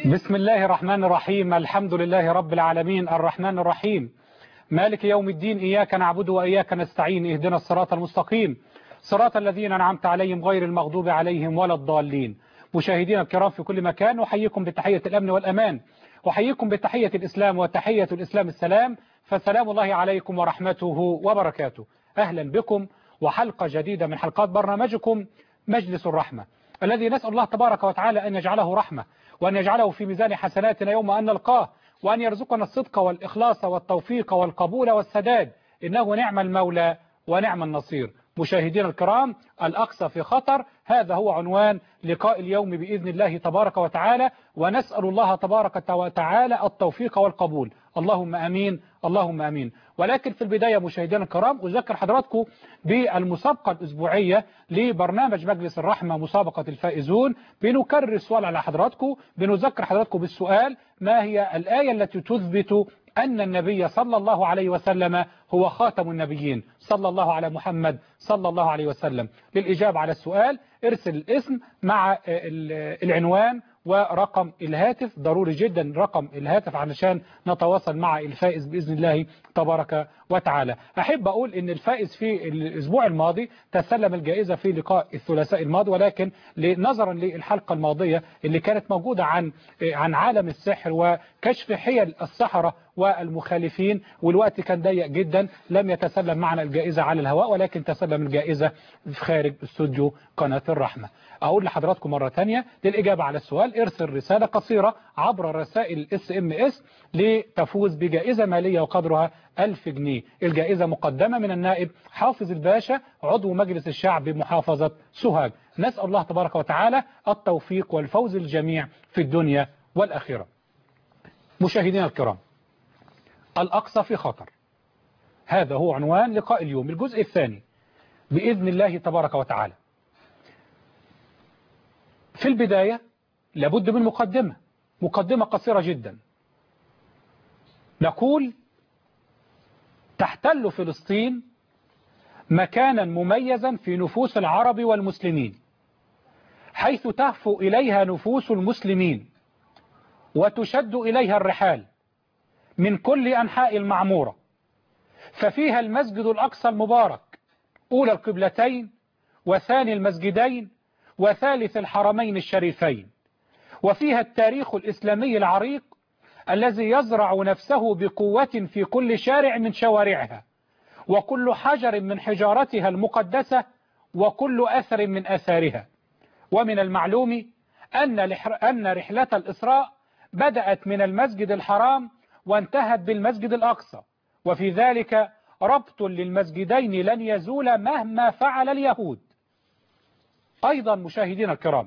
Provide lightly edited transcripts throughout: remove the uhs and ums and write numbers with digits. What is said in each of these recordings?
بسم الله الرحمن الرحيم. الحمد لله رب العالمين الرحمن الرحيم مالك يوم الدين. إياك نعبد وإياك نستعين. اهدنا الصراط المستقيم صراط الذين أنعمت عليهم غير المغضوب عليهم ولا الضالين. مشاهدينا الكرام في كل مكان، أحييكم بتحية الأمن والأمان، أحييكم بتحية الإسلام، وتحية الإسلام السلام، فسلام الله عليكم ورحمته وبركاته. أهلا بكم وحلقة جديدة من حلقات برنامجكم مجلس الرحمة، الذي نسأل الله تبارك وتعالى أن يجعله رحمة، وأن يجعله في ميزان حسناتنا يوم أن نلقاه، وأن يرزقنا الصدق والإخلاص والتوفيق والقبول والسداد، إنه نعم المولى ونعم النصير. مشاهدينا الكرام، الأقصى في خطر، هذا هو عنوان لقاء اليوم بإذن الله تبارك وتعالى، ونسأل الله تبارك وتعالى التوفيق والقبول، اللهم أمين اللهم أمين. ولكن في البداية مشاهدينا الكرام، أذكر حضراتكم بالمسابقة الأسبوعية لبرنامج مجلس الرحمة، مسابقة الفائزون. بنكرر السؤال على حضراتكم، بنذكر حضراتكم بالسؤال: ما هي الآية التي تثبت أن النبي صلى الله عليه وسلم هو خاتم النبيين؟ صلى الله على محمد صلى الله عليه وسلم. للإجابة على السؤال ارسل الاسم مع العنوان ورقم الهاتف، ضروري جدا رقم الهاتف علشان نتواصل مع الفائز بإذن الله تبارك وتعالى. أحب أقول إن الفائز في الأسبوع الماضي تسلم الجائزة في لقاء الثلاثاء الماضي، ولكن نظرا للحلقة الماضية اللي كانت موجودة عن عالم السحر وكشف حيل السحرة والمخالفين، والوقت كان ضيق جدا، لم يتسلم معنا الجائزة على الهواء، ولكن تسلم الجائزة خارج استوديو قناة الرحمة. أقول لحضراتكم مرة تانية، للإجابة على السؤال ارسل رسالة قصيرة عبر رسائل SMS لتفوز بجائزة مالية وقدرها 1000 جنيه. الجائزة مقدمة من النائب حافظ الباشا، عضو مجلس الشعب بمحافظة سوهاج. نسأل الله تبارك وتعالى التوفيق والفوز الجميع في الدنيا والآخرة. مشاهدينا الكرام، الأقصى في خطر، هذا هو عنوان لقاء اليوم، الجزء الثاني بإذن الله تبارك وتعالى. في البداية لابد من مقدمة قصيرة جدا. نقول: تحتل فلسطين مكانا مميزا في نفوس العرب والمسلمين، حيث تهفو إليها نفوس المسلمين وتشد إليها الرحال من كل أنحاء المعمورة، ففيها المسجد الأقصى المبارك، أولى القبلتين وثاني المسجدين وثالث الحرمين الشريفين، وفيها التاريخ الإسلامي العريق الذي يزرع نفسه بقوة في كل شارع من شوارعها، وكل حجر من حجارتها المقدسة، وكل أثر من أثارها. ومن المعلوم أن رحلة الإسراء بدأت من المسجد الحرام وانتهت بالمسجد الأقصى، وفي ذلك ربط للمسجدين لن يزول مهما فعل اليهود. أيضا مشاهدينا الكرام،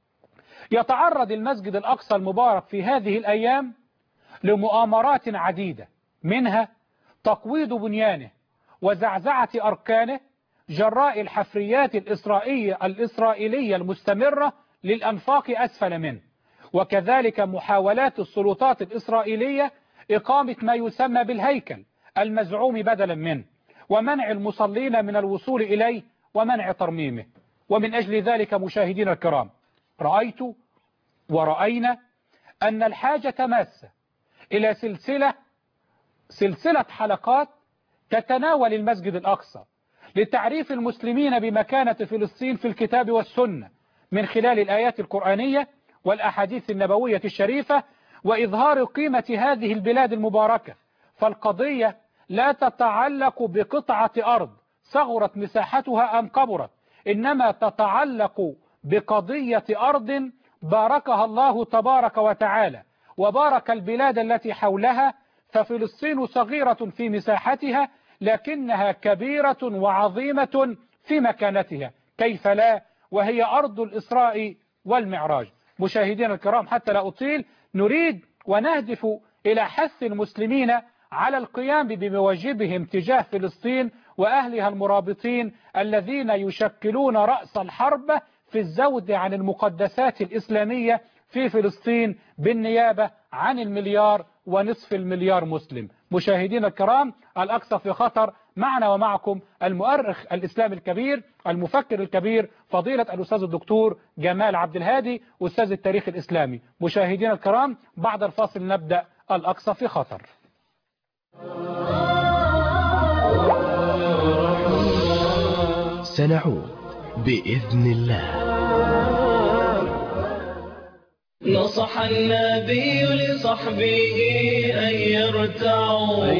يتعرض المسجد الأقصى المبارك في هذه الأيام لمؤامرات عديدة، منها تقويض بنيانه وزعزعة أركانه جراء الحفريات الإسرائيلية المستمرة للأنفاق أسفل منه، وكذلك محاولات السلطات الإسرائيلية إقامة ما يسمى بالهيكل المزعوم بدلا منه، ومنع المصلين من الوصول إليه ومنع ترميمه. ومن أجل ذلك مشاهدينا الكرام، رأيت ورأينا أن الحاجة ماسة إلى سلسلة حلقات تتناول المسجد الأقصى لتعريف المسلمين بمكانة فلسطين في الكتاب والسنة من خلال الآيات القرآنية والأحاديث النبوية الشريفة، وإظهار قيمة هذه البلاد المباركة. فالقضية لا تتعلق بقطعة أرض صغرت مساحتها أم كبرت، إنما تتعلق بقضية أرض باركها الله تبارك وتعالى وبارك البلاد التي حولها، ففلسطين صغيرة في مساحتها لكنها كبيرة وعظيمة في مكانتها، كيف لا، وهي أرض الإسراء والمعراج. مشاهدينا الكرام، حتى لا أطيل، نريد ونهدف إلى حث المسلمين على القيام بواجبهم تجاه فلسطين وأهلها المرابطين الذين يشكلون رأس الحرب في الزود عن المقدسات الإسلامية في فلسطين بالنيابة عن 1.5 مليار مسلم. مشاهدينا الكرام، الأقصى في خطر معنا ومعكم المؤرخ الإسلامي الكبير المفكر الكبير فضيلة الأستاذ الدكتور جمال عبد الهادي أستاذ التاريخ الإسلامي. مشاهدينا الكرام، بعد الفاصل نبدأ الأقصى في خطر. سنعود بإذن الله. نصح النبي لصحبه أن يرتعوا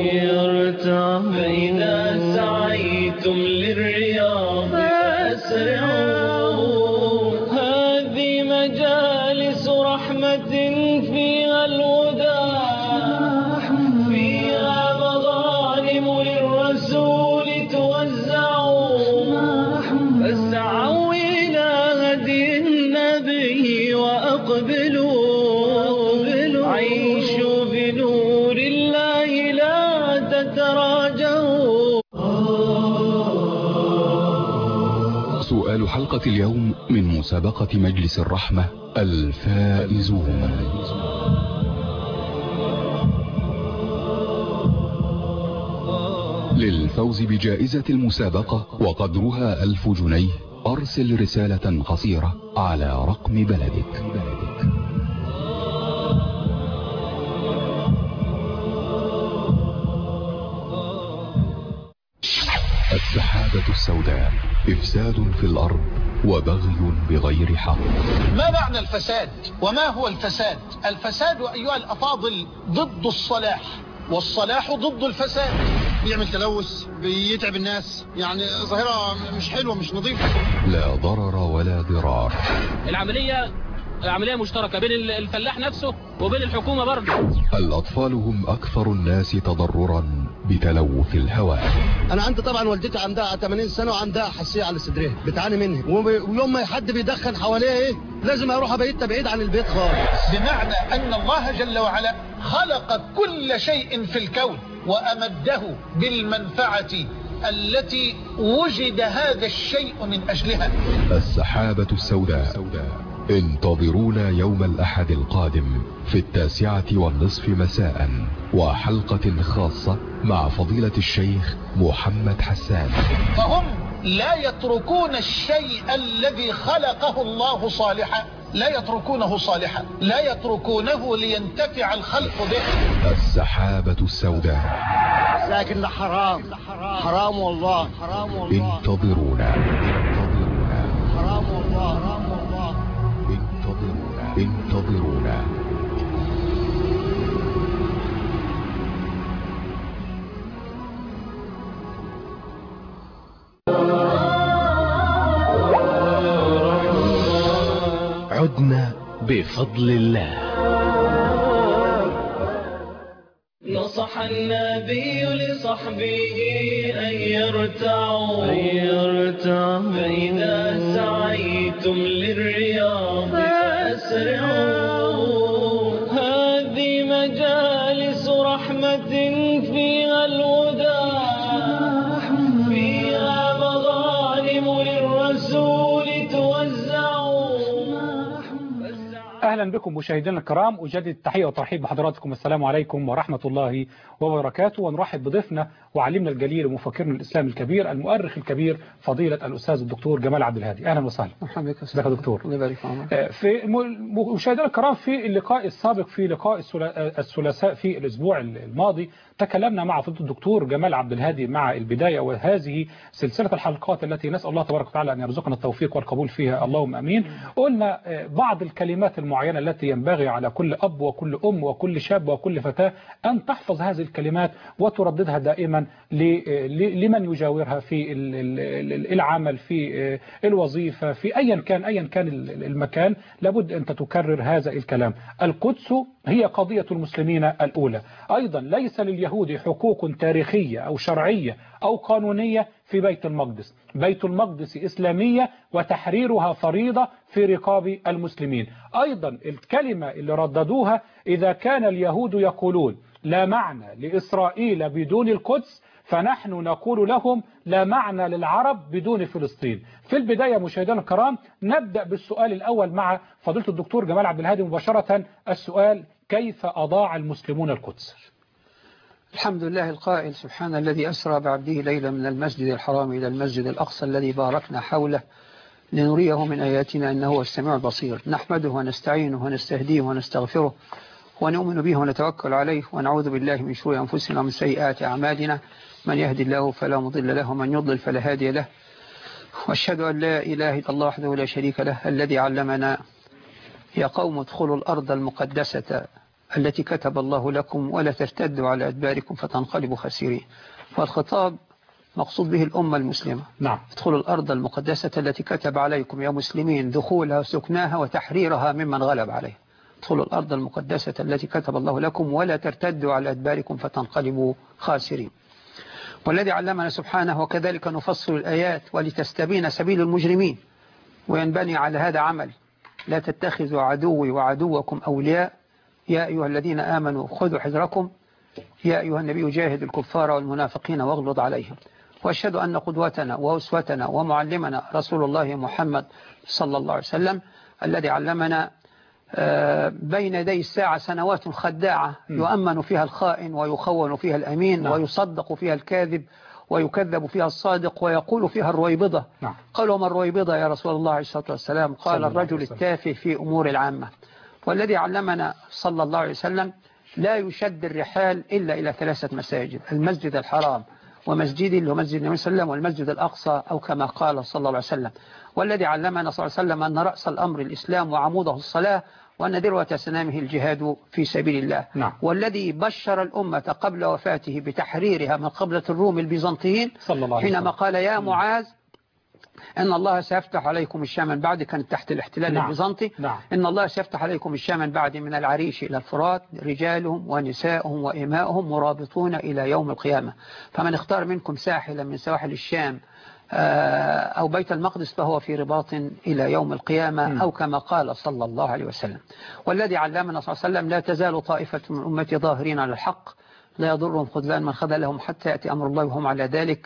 فإذا سعيتم للرياض فأسرعوا. هذه مجالس رحمة فيها الهدى، فيها مغانم للرسول توزعوا، فاسعوا إلى هدي النبي وأقبلوا، عيشوا بنور الله لا تتراجعوا. سؤال حلقة اليوم من مسابقة مجلس الرحمة الفائزون. للفوز بجائزة المسابقة وقدرها 1000 جنيه أرسل رسالة قصيرة على رقم بلدك. السحابة السوداء إفساد في الأرض وبغي بغير حق. ما معنى الفساد وما هو الفساد؟ الفساد أيها الأفاضل ضد الصلاح، والصلاح ضد الفساد. بيعمل تلوث، بيتعب الناس، يعني ظاهرة مش حلوة مش نظيفة. لا ضرر ولا ضرار. العملية مشتركة بين الفلاح نفسه وبين الحكومة برضه. الأطفال هم أكثر الناس تضررا بتلوث الهواء. أنا عندي طبعا والدتي عندها 80 سنة وعندها حساسية على صدرها بتعاني منها، ويوم ما حد بيدخن حواليها لازم أروح أبيتها بعيد عن البيت خالص. بمعنى أن الله جل وعلا خلق كل شيء في الكون وأمده بالمنفعة التي وجد هذا الشيء من أجلها. السحابة السوداء. انتظرونا يوم الأحد القادم في 9:30 مساء وحلقة خاصة مع فضيلة الشيخ محمد حسان. فهم لا يتركون الشيء الذي خلقه الله صالحا، لا يتركونه صالحا، لا يتركونه لينتفع الخلق به. السحابة السوداء. لكن حرام حرام والله، حرام والله. انتظرونا. حرام والله، حرام والله. انتظرونا. عدنا بفضل الله. نصح النبي لصحبه أن يرتعوا فإذا سعيتم للرياض فأسرعوا. هذه مجالس رحمة فيها الهدى، فيها مغانم للرسول توزعوا. أهلا بكم مشاهدينا الكرام، أجدد التحية والترحيب بحضراتكم. السلام عليكم ورحمة الله وبركاته. ونرحب بضيفنا وعلمنا الجليل ومفكرنا الإسلامي الكبير المؤرخ الكبير فضيلة الأستاذ الدكتور جمال عبد الهادي. أهلا وسهلا. مرحبا بك يا دكتور. الله يبارك فيك. في مشاهدينا الكرام، في اللقاء السابق في لقاء الثلاثاء في الأسبوع الماضي تكلمنا مع فضيلة الدكتور جمال عبد الهادي مع البداية، وهذه سلسلة الحلقات التي نسأل الله تبارك وتعالى أن يرزقنا التوفيق والقبول فيها، اللهم أمين. قلنا بعض الكلمات المعينة التي ينبغي على كل أب وكل أم وكل شاب وكل فتاة أن تحفظ هذه الكلمات وترددها دائما لمن يجاورها في العمل، في الوظيفة، في أيا كان المكان، لابد أن تكرر هذا الكلام. القدس هي قضية المسلمين الأولى. أيضا ليس لليهود حقوق تاريخية أو شرعية أو قانونية في بيت المقدس. بيت المقدس إسلامية وتحريرها فريضة في رقاب المسلمين. أيضا الكلمة اللي رددوها، إذا كان اليهود يقولون لا معنى لإسرائيل بدون القدس، فنحن نقول لهم لا معنى للعرب بدون فلسطين. في البداية مشاهدينا الكرام نبدأ بالسؤال الأول مع فضيلة الدكتور جمال عبد الهادي مباشرة. السؤال: كيف أضاع المسلمون القدس؟ الحمد لله القائل سبحان الذي أسرى بعبده ليلا من المسجد الحرام إلى المسجد الأقصى الذي باركنا حوله لنريه من آياتنا إنه هو السميع البصير. نحمده ونستعينه ونستهديه ونستغفره ونؤمن به ونتوكل عليه ونعوذ بالله من شرور أنفسنا ومن سيئات أعمالنا. من يهدي الله فلا مضل له ومن يضلل فلا هادي له. وأشهد أن لا إله إلا الله وحده لا شريك له الذي علمنا يا قوم ادخلوا الأرض المقدسة التي كتب الله لكم ولا ترتدوا على أدباركم فتنقلبوا خاسرين. والخطاب مقصود به الأمة المسلمة. نعم. ادخلوا الأرض المقدسة التي كتب عليكم يا مسلمين دخولها وسكناها وتحريرها ممن غلب عليها. ادخلوا الأرض المقدسة التي كتب الله لكم ولا ترتدوا على أدباركم فتنقلبوا خاسرين. والذي علمنا سبحانه وكذلك نفصل الآيات ولتستبين سبيل المجرمين وينبني على هذا عمل. لا تتخذوا عدوي وعدوكم أولياء يا أيها الذين آمنوا خذوا حذركم يا أيها النبي جاهد الكفار والمنافقين واغلظ عليهم. وأشهد أن قدوتنا وأسوتنا ومعلمنا رسول الله محمد صلى الله عليه وسلم الذي علمنا بين يدي الساعة سنوات خداعة يؤمن فيها الخائن ويخون فيها الأمين. نعم. ويصدق فيها الكاذب ويكذب فيها الصادق ويقول فيها الرويبضة. نعم. قالوا ما الرويبضة يا رسول الله عليه الصلاة والسلام؟ قال الرجل التافه في أمور العامة. والذي علمنا صلى الله عليه وسلم لا يشد الرحال إلا إلى 3 مساجد: المسجد الحرام ومسجد اللي هو مسجد النبي صلى الله عليه وسلم والمسجد الأقصى أو كما قال صلى الله عليه وسلم. والذي علمنا صلى الله عليه وسلم أن رأس الأمر الإسلام وعموده الصلاة وأن ذروة سنامه الجهاد في سبيل الله. نعم. والذي بشر الأمة قبل وفاته بتحريرها من قبلة الروم البيزنطيين حينما قال يا معاذ إن الله سيفتح عليكم الشام من بعد، كانت تحت الاحتلال البيزنطي. نعم. إن الله سيفتح عليكم الشام من بعد من العريش إلى الفرات رجالهم ونساؤهم وإماؤهم مرابطون إلى يوم القيامة، فمن اختار منكم ساحلا من سواحل الشام أو بيت المقدس فهو في رباط إلى يوم القيامة أو كما قال صلى الله عليه وسلم. والذي علمنا صلى الله عليه وسلم لا تزال طائفة من أمتي ظاهرين على الحق لا يضرهم خذلان من خذلهم حتى يأتي أمر الله وهم على ذلك.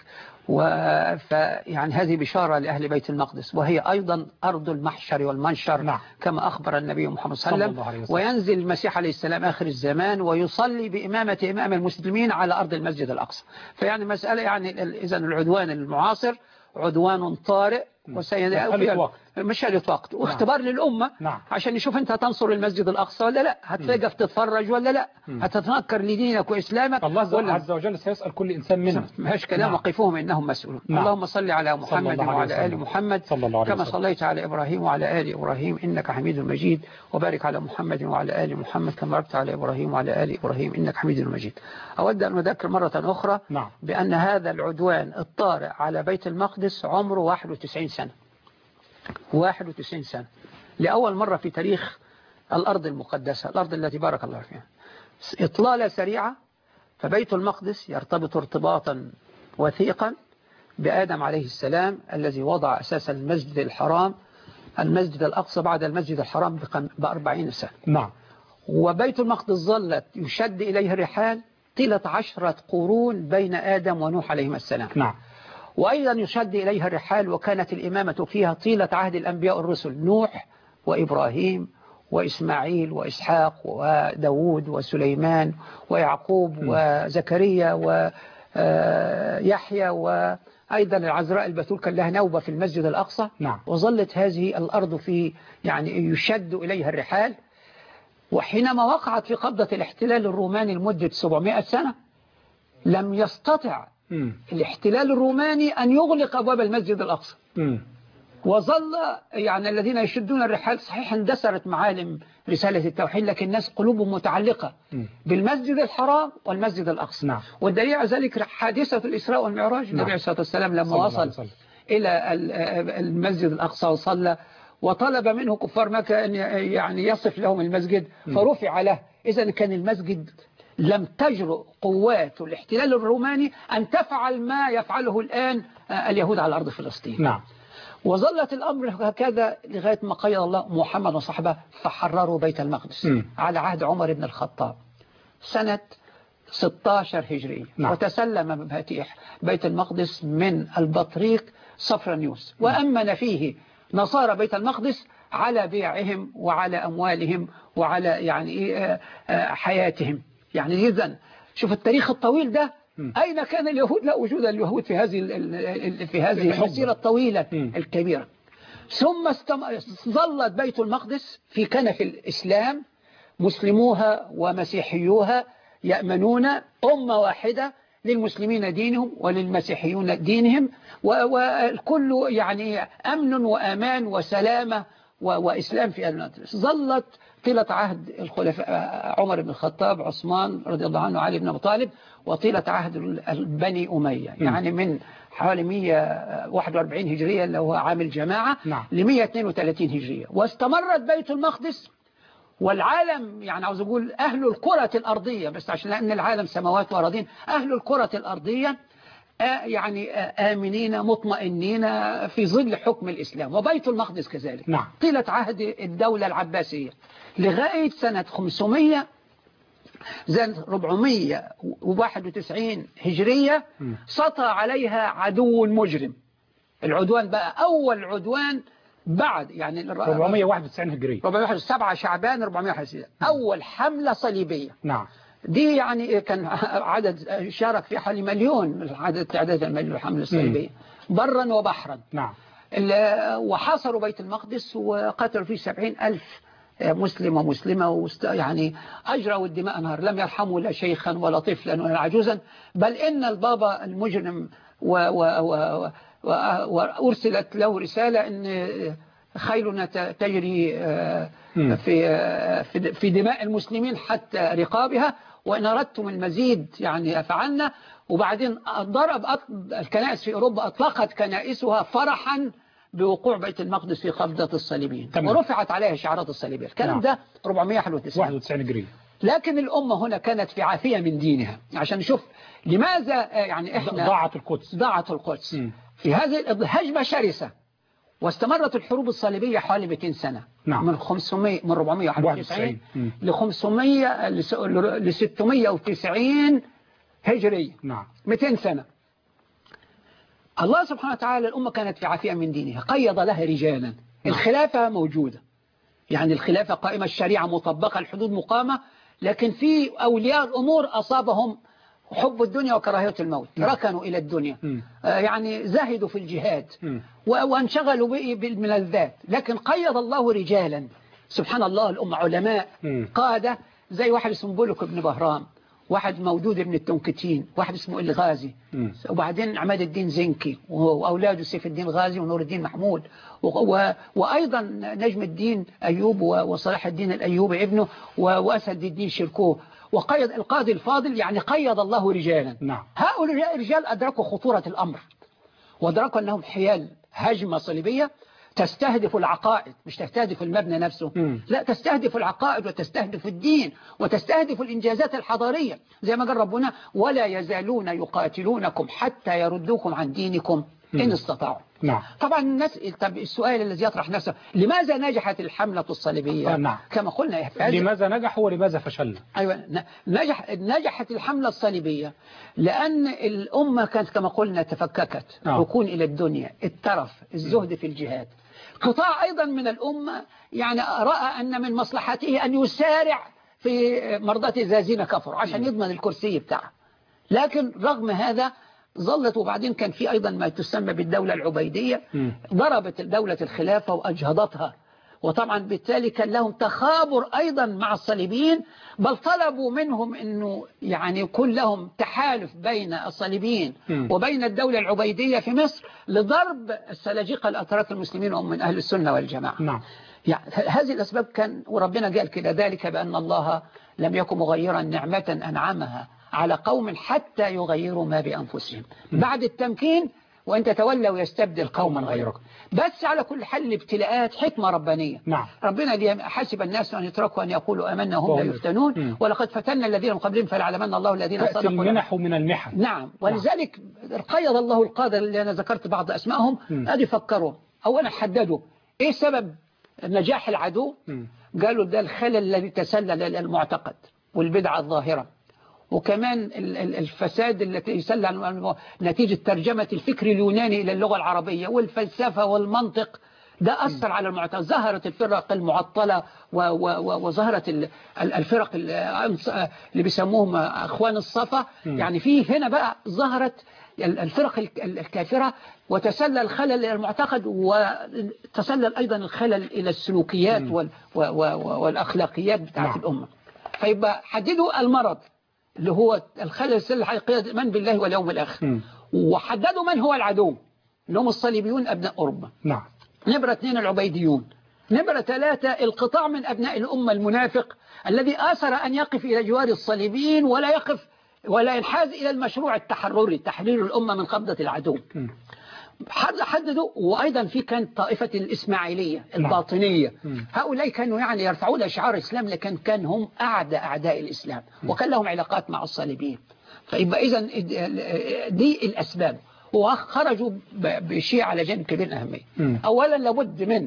يعني هذه بشارة لأهل بيت المقدس وهي أيضا أرض المحشر والمنشر. نعم. كما أخبر النبي محمد صلى الله عليه وسلم. وينزل المسيح عليه السلام آخر الزمان ويصلي بإمامة إمام المسلمين على أرض المسجد الأقصى. فيعني مسألة يعني إذن العدوان المعاصر عدوان طارئ مسألة وقت واختبار للأمة. نعم. عشان نشوف أنت هتنصر المسجد الأقصى ولا لا، هتوقف تتفرج ولا لا، هتتنكر لدينك وإسلامك. الله عز وجل سيسأل كل إنسان منهم. ماش كلام. نعم. وقفوهم إنهم مسؤولون. نعم. اللهم صل على محمد وعلى آل محمد كما صليت على إبراهيم وعلى آل إبراهيم إنك حميد مجيد، وبارك على محمد وعلى آل محمد كما باركت على إبراهيم وعلى آل إبراهيم إنك حميد مجيد. أود أن أذكر مرة أخرى. نعم. بأن هذا العدوان الطارئ على بيت المقدس عمره 91 سنة. 91 سنة لأول مرة في تاريخ الأرض المقدسة، الأرض التي بارك الله فيها. إطلالة سريعة، فبيت المقدس يرتبط ارتباطا وثيقا بآدم عليه السلام الذي وضع أساس المسجد الحرام، المسجد الأقصى بعد المسجد الحرام ب40 سنة. نعم. وبيت المقدس ظلت يشد إليه الرحال طيلة 10 قرون بين آدم ونوح عليهما السلام. نعم. وأيضا يشد إليها الرحال وكانت الإمامة فيها طيلة عهد الأنبياء الرسل نوح وإبراهيم وإسماعيل وإسحاق وداود وسليمان ويعقوب وزكريا ويحيى وأيضا العذراء البتول كان لها نوبة في المسجد الأقصى. نعم. وظلت هذه الأرض في يعني يشد إليها الرحال. وحينما وقعت في قبضة الاحتلال الروماني لمدة 700 سنة لم يستطع الاحتلال الروماني أن يغلق أبواب المسجد الأقصى. وظل يعني الذين يشدون الرحال صحيح اندثرت معالم رسالة التوحيد، لكن الناس قلوبهم متعلقة بالمسجد الحرام والمسجد الأقصى. نعم. والدليل على ذلك حادثة الإسراء والمعراج. النبي عليه الصلاة والسلام لما وصل إلى المسجد الأقصى وصلى وطلب منه كفار مكة أن يعني يصف لهم المسجد فرفع له. إذن كان المسجد لم تجرؤ قوات الاحتلال الروماني أن تفعل ما يفعله الآن اليهود على أرض فلسطين. نعم. وظلت الأمر هكذا لغاية ما قيد الله محمد وصحبه فحرروا بيت المقدس على عهد عمر بن الخطاب سنة 16 هجرية. نعم. وتسلم مفاتيح بيت المقدس من البطريق صفرانيوس وأمن فيه نصارى بيت المقدس على بيعهم وعلى أموالهم وعلى يعني حياتهم. يعني إذن شوف التاريخ الطويل ده. أين كان اليهود؟ لا وجود اليهود في هذه المسيرة الطويلة الكبيرة. ثم ظلت بيت المقدس في كنف الإسلام، مسلموها ومسيحيوها يأمنون أمة واحدة، للمسلمين دينهم وللمسيحيون دينهم، والكل يعني أمن وأمان وسلامة وإسلام في المقدس. ظلت طيلة عهد الخلفاء عمر بن الخطاب، عثمان رضي الله عنه، علي بن أبي طالب، وطيلة عهد بني أمية، يعني من حوالي 141 هجرية اللي هو عام الجماعة ل 132 هجرية. واستمرت بيت المقدس والعالم، يعني عاوز أقول أهل الكرة الأرضية، بس عشان لأن العالم سماوات وأراضين، أهل الكرة الأرضية يعني آمنين مطمئنين في ظل حكم الإسلام، وبيت المقدس كذلك. طيلة عهد الدولة العباسية لغاية سنة 491 هجرية سطى عليها عدو مجرم. العدوان بقى أول عدوان بعد يعني 491 هجرية، 7 شعبان 491 أول حملة صليبية. دي يعني كان عدد شارك في حوالي مليون من عدد تعداد المليون الحملة الصليبية برا وبحرا. وحاصروا بيت المقدس وقتلوا فيه 70,000 مسلم ومسلمة، يعني أجروا الدماء نهر، لم يرحموا لا شيخا ولا طفلا ولا عجوزا، بل إن البابا المجرم وأرسلت له رسالة أن خيلنا تجري في دماء المسلمين حتى رقابها، وإن أردتم المزيد يعني فعلنا. وبعدين ضرب الكنائس في أوروبا، أطلقت كنائسها فرحا بوقوع بيت المقدس في قبضة الصليبيين، ورفعت عليها شعارات الصليبية. الكلام ده 491 هجرية. لكن الأمة هنا كانت في عافية من دينها، عشان نشوف لماذا يعني إحنا ضاعت القدس في هذه الهجمة شرسة. واستمرت الحروب الصليبية حوالي 200 سنة، من 491 ل 500 ل 690 هجرية، 200 سنة. الله سبحانه وتعالى الأمة كانت في عافية من دينها، قيض لها رجالا. الخلافة موجودة، يعني الخلافة قائمة، الشريعة مطبقة، الحدود مقامة، لكن في أولياء الأمور أصابهم حب الدنيا وكراهية الموت، ركنوا إلى الدنيا، يعني زاهدوا في الجهاد وانشغلوا بالملذات. لكن قيض الله رجالا، سبحان الله، الأمة علماء قادة، زي واحد اسمه بولك بن بهرام، واحد مودود بن التنكتين، واحد اسمه الغازي، وبعدين عماد الدين زنكي وأولاده سيف الدين غازي ونور الدين محمود، وأيضا نجم الدين أيوب وصلاح الدين الأيوبي ابنه، وأسد الدين شركوه. وقيد القاضي الفاضل، يعني قيد الله رجالا. هؤلاء الرجال أدركوا خطورة الأمر، وأدركوا أنهم حيال هجمة صليبية تستهدف العقائد، مش تستهدف المبنى نفسه، لا، تستهدف العقائد وتستهدف الدين وتستهدف الإنجازات الحضارية، زي ما قال ربنا: ولا يزالون يقاتلونكم حتى يردوكم عن دينكم إن استطاعوا. طبعا الناس، طب السؤال الذي يطرح نفسه: لماذا نجحت الحملة الصليبية؟ كما قلنا، لماذا نجحوا ولماذا فشلنا؟ أيوة، نجحت الحملة الصليبية لأن الأمة كانت كما قلنا تفككت، ركون إلى الدنيا، الترف، الزهد في الجهاد. قطاع أيضا من الأمة يعني رأى أن من مصلحته أن يسارع في مرضاة الذين كفروا عشان يضمن الكرسي بتاعه. لكن رغم هذا ظلت. وبعدين كان في أيضا ما تسمى بالدولة العبيدية، ضربت دولة الخلافة وأجهضتها، وطبعا بالتالي كان لهم تخابر أيضا مع الصليبيين، بل طلبوا منهم أنه يعني يكون لهم تحالف بين الصليبيين وبين الدولة العبيدية في مصر لضرب السلاجقة الأتراك المسلمين وهم من أهل السنة والجماعة. يعني هذه الأسباب كان، وربنا قال كده: ذلك بأن الله لم يكن مغيرا نعمة أنعمها على قوم حتى يغيروا ما بأنفسهم بعد التمكين، وأن تتولوا يستبدل قوما غيركم. بس على كل حل الابتلاءات حكمة ربانية. ربنا دي حسب الناس أن يتركوا أن يقولوا آمنا وهم لا يفتنون، ولقد فتنا الذين من قبلهم فليعلمن الله الذين صدقوا. المنح من المحن. ولذلك قيض الله القادة اللي أنا ذكرت بعض أسمائهم، أدي فكروا أولا، حددوا إيه سبب نجاح العدو. قالوا ده الخلل الذي تسلل إلى المعتقد والبدعة الظاهرة، وكمان الفساد التي يسلل نتيجة ترجمة الفكر اليوناني إلى اللغة العربية، والفلسفة والمنطق ده أثر على المعتقد. ظهرت الفرق المعطلة وظهرت الفرق اللي بيسموهم أخوان الصفا. يعني في هنا بقى ظهرت الفرق الكافرة، وتسلل الخلل إلى المعتقد، وتسلل أيضا الخلل إلى السلوكيات والأخلاقيات بتاعت الأمة. فيبقى حددوا المرض اللي هو الخلل السلل الحقيقي من بالله واليوم الآخر، وحددوا من هو العدو اللي هم الصليبيون أبناء أوروبا. نعم. نمرة 2 العبيديون. نمرة 3 القطاع من أبناء الأمة المنافق الذي آثر أن يقف إلى جوار الصليبيين ولا يقف ولا ينحاز إلى المشروع التحرري، تحرير الأمة من قبضة العدو. حددوا. وأيضا في كانت طائفة الإسماعيلية الباطنية. هؤلاء كانوا يعني يرفعون شعار الإسلام، لكن كان هم أعداء الإسلام، وكان لهم علاقات مع الصليبيين. فيبقى إذن دي الأسباب، وخرجوا بشيء على جانب كبير أهمية. أولا لابد من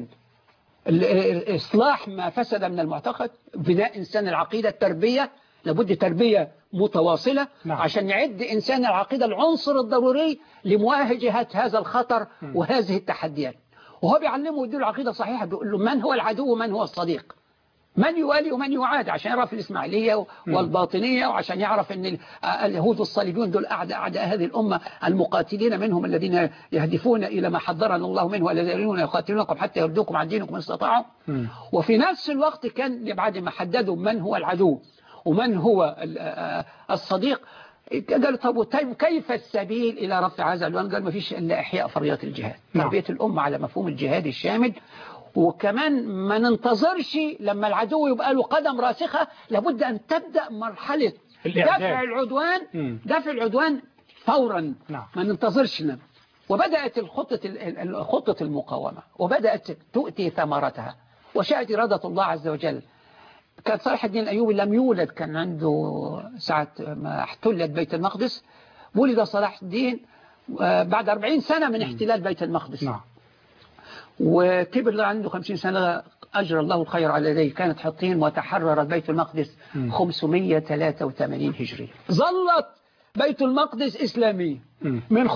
إصلاح ما فسد من المعتقد، بناء إنسان العقيدة، التربية، لابد تربية متواصلة. نعم. عشان يعد إنسان العقيدة العنصر الضروري لمواجهة هذا الخطر وهذه التحديات. وهو بيعلمه يديله عقيدة صحيحة، بيقول له من هو العدو ومن هو الصديق، من يوالي ومن يعاد، عشان يعرف الإسماعيلية والباطنية، وعشان يعرف أن اليهود والصليبيون دول أعداء هذه الأمة المقاتلين منهم الذين يهدفون إلى ما حذرنا الله منه، والذين يقاتلونكم حتى يردوكم عن دينكم إن استطاعوا. وفي نفس الوقت كان بعد ما حددوا من هو العدو ومن هو الصديق، قالوا طيب كيف السبيل إلى رفع هذا العنوان؟ قال ما فيش إلا إحياء فرضيات الجهاد، تربية الأمة على مفهوم الجهاد الشامل. وكمان ما ننتظرش لما العدو يبقى له قدم راسخة، لابد أن تبدأ مرحلة دفع العدوان فورا. ما ننتظرش. وبدأت خطة المقاومة، وبدأت تؤتي ثمرتها، وشاءت إرادة الله عز وجل. كان صلاح الدين الأيوبي لم يولد، كان عنده ساعة ما احتلت بيت المقدس، ولد صلاح الدين بعد 40 سنة من احتلال بيت المقدس. نعم. وكبر عنده 50 سنة، أجرى الله الخير على يديه، كانت حطين وتحرر بيت المقدس 583 هجري. ظلت بيت المقدس إسلامي من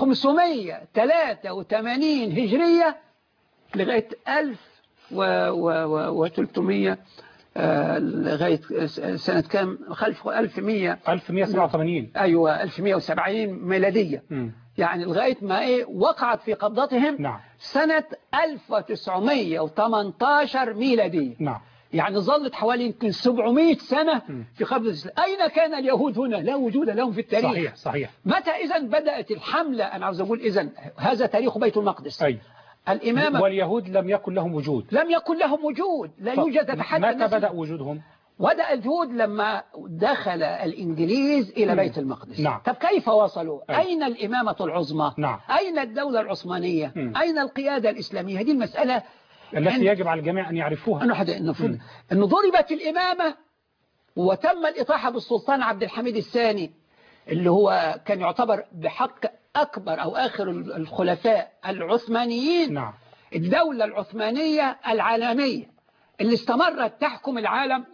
583 هجرية لغاية 1300 لغاية سنة كام؟ 1187. أيوة 1170 ميلادية. يعني لغاية ما وقعت في قبضتهم. نعم. سنة 1918 ميلادية. نعم. يعني ظلت حوالي يمكن 700 سنة في قبضة الإسلام. أين كان اليهود هنا؟ لا وجود لهم في التاريخ. صحيح. متى إذن بدأت الحملة؟ أنا عاوز أقول إذن هذا تاريخ بيت المقدس. أي. الإمامة واليهود لم يكن لهم وجود. لا يوجد. لا يوجد تحدي. متى بدأ وجودهم؟ بدأ اليهود لما دخل الإنجليز إلى بيت المقدس. نعم. طب كيف وصلوا؟ أين الإمامة العظمى؟ نعم. أين الدولة العثمانية؟ أين القيادة الإسلامية؟ هذه المسألة التي يجب على الجميع أن يعرفوها. أنه ضربت الإمامة وتم الإطاحة بالسلطان عبد الحميد الثاني، اللي هو كان يعتبر بحق أكبر أو آخر الخلفاء العثمانيين. نعم. الدولة العثمانية العالمية اللي استمرت تحكم العالم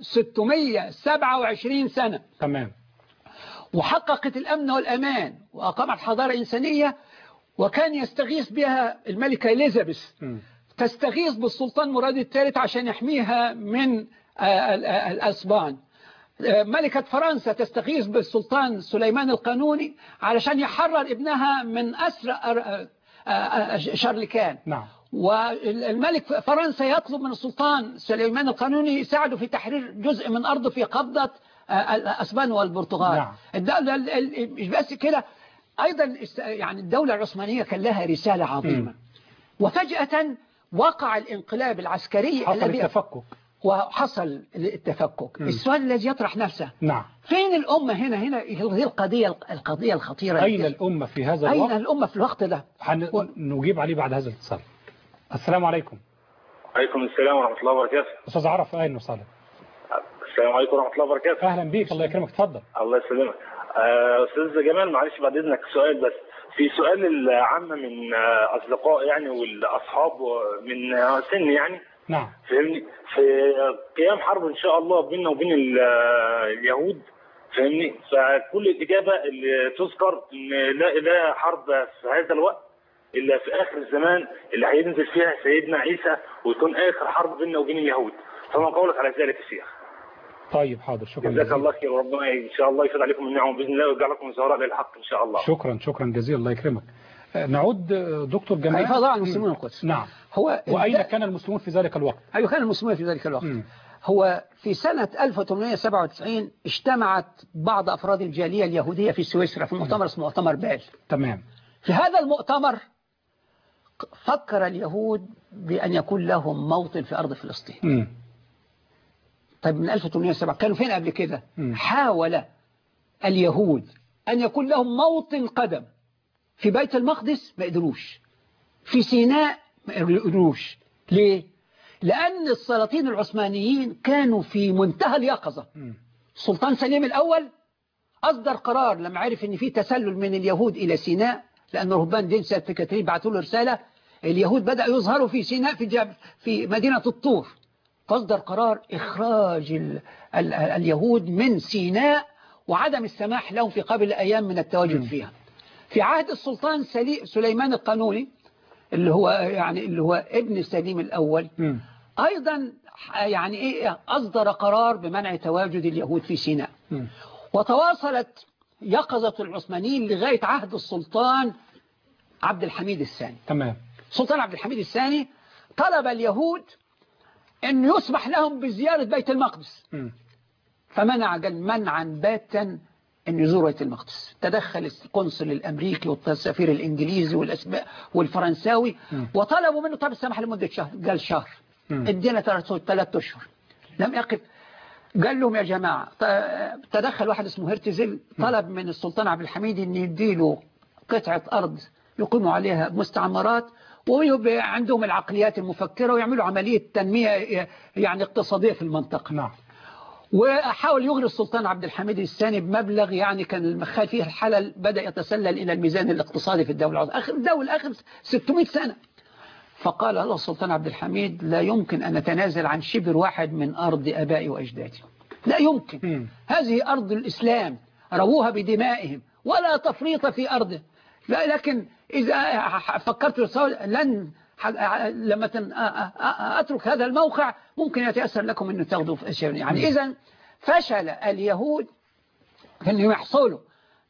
627 سنة. تمام. وحققت الأمن والأمان وأقامت حضارة إنسانية، وكان يستغيث بها الملكة إليزابيث، تستغيث بالسلطان مراد الثالث عشان يحميها من الأسبان. ملكة فرنسا تستغيث بالسلطان سليمان القانوني علشان يحرر ابنها من أسر شارلكان. نعم. والملك فرنسا يطلب من السلطان سليمان القانوني يساعده في تحرير جزء من أرضه في قبضة الأسبان والبرتغال. نعم. الدولة مش بس كده، أيضا يعني الدولة العثمانية كان لها رسالة عظيمة. وفجأة وقع الانقلاب العسكري حصل التفكك. وحصل التفكك. السؤال الذي يطرح نفسه، نعم، فين الأمة هنا هي القضية الخطيرة. أين الأمة في هذا الوقت؟ أين الأمة في الوقت ده؟ نجيب عليه بعد هذا الاتصال. السلام عليكم. عليكم السلام ورحمة الله وبركاته. أستاذ عرف أهلا وسهلا. السلام عليكم ورحمة الله وبركاته. أهلا بيك، الله يكرمك، اتفضل. الله يسلمك. أستاذ جمال، معلش بعد إذنك سؤال بس. في سؤال العامة من أصدقاء يعني والأصحاب من سن يعني. نعم. فهمني، في قيام حرب إن شاء الله بيننا وبين اليهود، فهمني، فكل الإجابة اللي تذكر إن لا حرب في هذا الوقت، إلا في آخر الزمان اللي هينزل فيها سيدنا عيسى ويكون آخر حرب بيننا وبين اليهود. فما قولك على ذلك يا شيخ؟ طيب حاضر، شكرا جزاك جزيلا. الله خير، وربنا إن شاء الله يفيد عليكم النعم بإذن الله ويجعل لكم زهراء للحق إن شاء الله. شكرا جزيلا، الله يكرمك. نعود دكتور جمال. حيث ضاع المسلمون القدس. نعم. وأين كان المسلمون في ذلك الوقت؟ أيوة كان المسلمون في ذلك الوقت. هو في سنة 1897 اجتمعت بعض أفراد الجالية اليهودية في سويسرا في مؤتمر اسمه مؤتمر بال. تمام. في هذا المؤتمر فكر اليهود بأن يكون لهم موطن في أرض فلسطين. طيب من 1807 كانوا فين قبل كده؟ حاول اليهود أن يكون لهم موطن قدم في بيت المقدس، ما قدروش. في سيناء ما قدروش. ليه؟ لأن السلاطين العثمانيين كانوا في منتهى اليقظة. السلطان سليم الأول أصدر قرار لما عرف أن في تسلل من اليهود إلى سيناء، لأن رهبان دين سيد كاترين بعثوا له رسالة، اليهود بدأوا يظهروا في سيناء في مدينة الطور، فاصدر قرار إخراج اليهود من سيناء وعدم السماح لهم في قبل أيام من التواجد فيها. في عهد السلطان سليمان القانوني اللي هو ابن سليم الأول أيضا أصدر قرار بمنع تواجد اليهود في سيناء. وتواصلت يقظة العثمانيين لغاية عهد السلطان عبد الحميد الثاني. تمام. السلطان عبد الحميد الثاني طلب اليهود أن يسمح لهم بزيارة بيت المقدس، فمنع منعا باتا أن يزوروا بيت المقدس. تدخل القنصل الأمريكي والسفير الإنجليزي والفرنساوي وطلبوا منه طب السمح لمدة شهر. قال شهر، ادينا 3 أشهر. لم يقف. قال لهم يا جماعة، تدخل واحد اسمه هرتزل طلب من السلطان عبد الحميد أن يديله قطعة أرض يقيموا عليها مستعمرات ويبقى عندهم العقليات المفكرة ويعملوا عملية تنمية اقتصادية في المنطقة. نعم. وحاول يغري السلطان عبد الحميد الثاني بمبلغ كان المخال فيه الحلل بدأ يتسلل إلى الميزان الاقتصادي في الدولة آخر 600 سنة. فقال الله السلطان عبد الحميد لا يمكن أن نتنازل عن شبر واحد من أرض أبائي وأجدادي، لا يمكن. هذه أرض الإسلام رووها بدمائهم ولا تفريط في أرضه. لكن إذا فكرت لن لما أترك هذا الموقع ممكن يتأثر لكم أنه تاخذوا أشياء. إذن فشل اليهود أن يحصلوا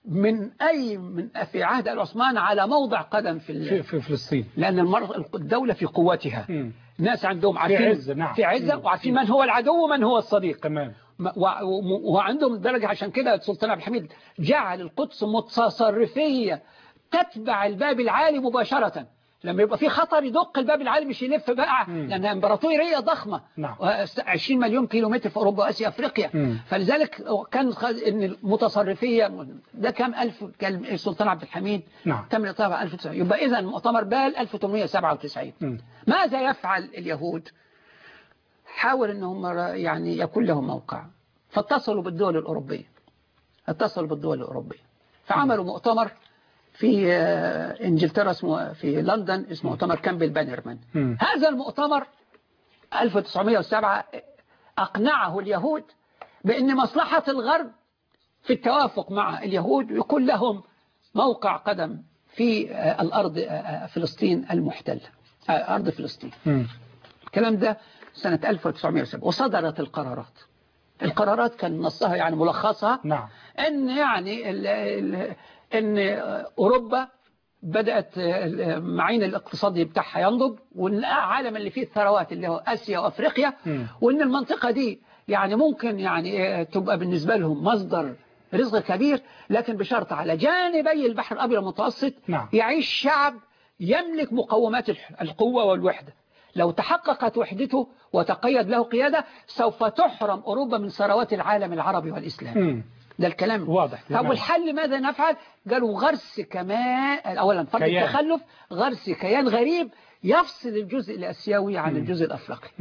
في عهد العثمان على موضع قدم في فلسطين، لأن الدولة في قوتها. الناس عندهم عارفين في عزة وعارفين من هو العدو ومن هو الصديق. تمام. وعندهم درجة. عشان كده السلطان عبد الحميد جعل القدس متصرفية تتبع الباب العالي مباشرة. لما يبقى في خطر يدق الباب العالي مش يلف بقى، لأنها امبراطورية ضخمة. 20 مليون كيلومتر في أوروبا وآسيا أفريقيا. فلذلك كان إن المتصرفية ده كام ألف كان السلطان عبد الحميد. تم طبعا 1900. يبقى إذا مؤتمر بال 1897. ماذا يفعل اليهود؟ حاول أنهم يكون لهم موقع، فاتصلوا بالدول الأوروبية. فعملوا مؤتمر في إنجلترا اسمه في لندن اسمه مؤتمر كامبل بانرمان. هذا المؤتمر 1907 أقنعه اليهود بأن مصلحة الغرب في التوافق مع اليهود يكون لهم موقع قدم في الأرض فلسطين المحتلة، أرض فلسطين. الكلام ده سنة 1907 وصدرت القرارات كان نصها ملخصها أن أوروبا بدأت المعين الاقتصادي بتاعها ينضج، والعالم اللي فيه الثروات اللي هو آسيا وأفريقيا، وأن المنطقة دي ممكن تبقى بالنسبة لهم مصدر رزق كبير، لكن بشرط على جانبي البحر الأبيض المتوسط يعيش شعب يملك مقومات القوة والوحدة. لو تحققت وحدته وتقيد له قيادة سوف تحرم أوروبا من ثروات العالم العربي والإسلام. ده الكلام واضح. طب والحل ماذا نفعل؟ قالوا غرس كمان أولا فرض التخلف، غرس كيان غريب يفصل الجزء الآسيوي عن الجزء الأفريقي.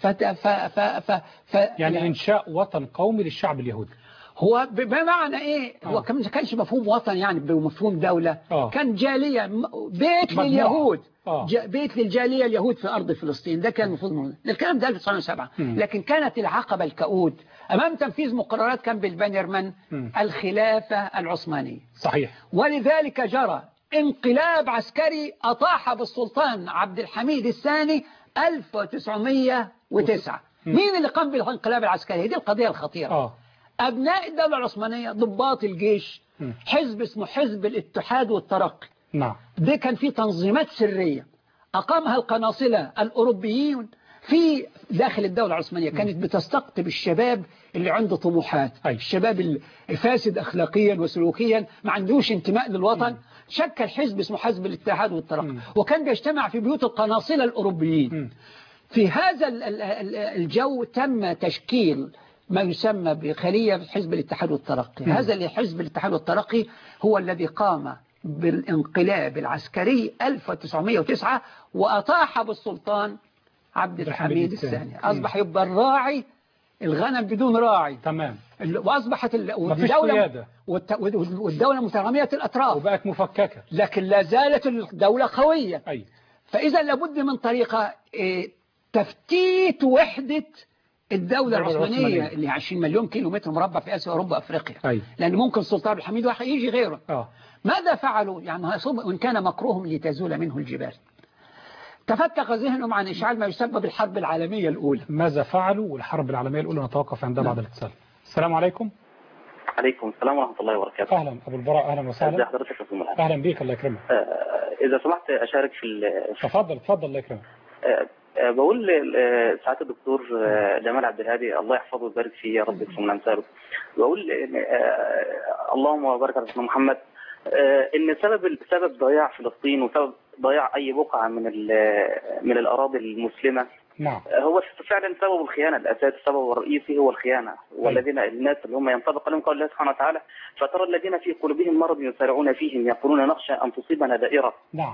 إنشاء وطن قومي للشعب اليهودي. هو بمعنى إيه؟ هو ما كانش مفهوم وطن بمفهوم دولة. كان جالية، بيت لليهود، بيت للجالية اليهود في أرض فلسطين. ده كان المفروض. الكلام ده 1907. لكن كانت العقبة الكؤود أمام تنفيذ مقررات كامبل بانرمان الخلافة العثمانية. صحيح. ولذلك جرى انقلاب عسكري أطاح بالسلطان عبد الحميد الثاني 1909. مين اللي قام بالانقلاب العسكري؟ دي القضية الخطيرة. أبناء الدولة العثمانية، ضباط الجيش، حزب اسمه حزب الاتحاد والترقي. نعم. ده كان فيه تنظيمات سرية أقامها القناصلة الأوروبيين في داخل الدولة العثمانية، كانت بتستقطب الشباب اللي عنده طموحات، الشباب الفاسد أخلاقيا وسلوكيا ما عندوش انتماء للوطن. شكل حزب اسمه حزب الاتحاد والترقي، وكان بيجتمع في بيوت القناصلة الأوروبيين. في هذا الجو تم تشكيل ما يسمى بخلية حزب الاتحاد والترقي. هذا اللي حزب الاتحاد والترقي هو الذي قام بالانقلاب العسكري 1909 وأطاح بالسلطان عبد الحميد الثاني. أصبح يبقى الراعي الغنم بدون راعي. تمام. وأصبحت والدولة متغامية الأطراف وبقت مفككة، لكن لا زالت الدولة قوية. فإذا لابد من طريقة تفتيت وحدة الدولة العثمانية اللي 20 مليون كيلو متر مربع في آسيا وأوروبا وأفريقيا. لأن ممكن السلطان عبد الحميد واحد يجي غيره. ماذا فعلوا؟ يعني وإن كان مكروهم لتزول منه الجبال. تفتق ذهنهم عن إشعال ما يسمى بالحرب العالمية الأولى. ماذا فعلوا؟ والحرب العالمية الأولى نتوقف عندها بعد الاتصال. السلام عليكم. عليكم السلام ورحمة الله وبركاته. أهلا أبو البراء، أهلا وسهلا. ازي حضرتك يا أستاذ ملهم؟ أهلا بيك، الله يكرمك. إذا سمحت أشارك في تفضل الله يكرمك. بقول سعادة الدكتور جمال عبد الهادي الله يحفظه ويبارك فيه يا رب يكرم أمثاله. بقول اللهم بارك على سيدنا محمد إن سبب ضياع فلسطين وسبب ضياع أي بقعة من الأراضي المسلمة. نعم. هو فعلا سبب الخيانة الأساسي، السبب الرئيسي هو الخيانة. والذين الناس اللي هم ينطبق عليهم قول الله سبحانه وتعالى فترى الذين في قلوبهم مرض يسارعون فيهم يقولون نخشى أن تصيبنا دائرة. نعم.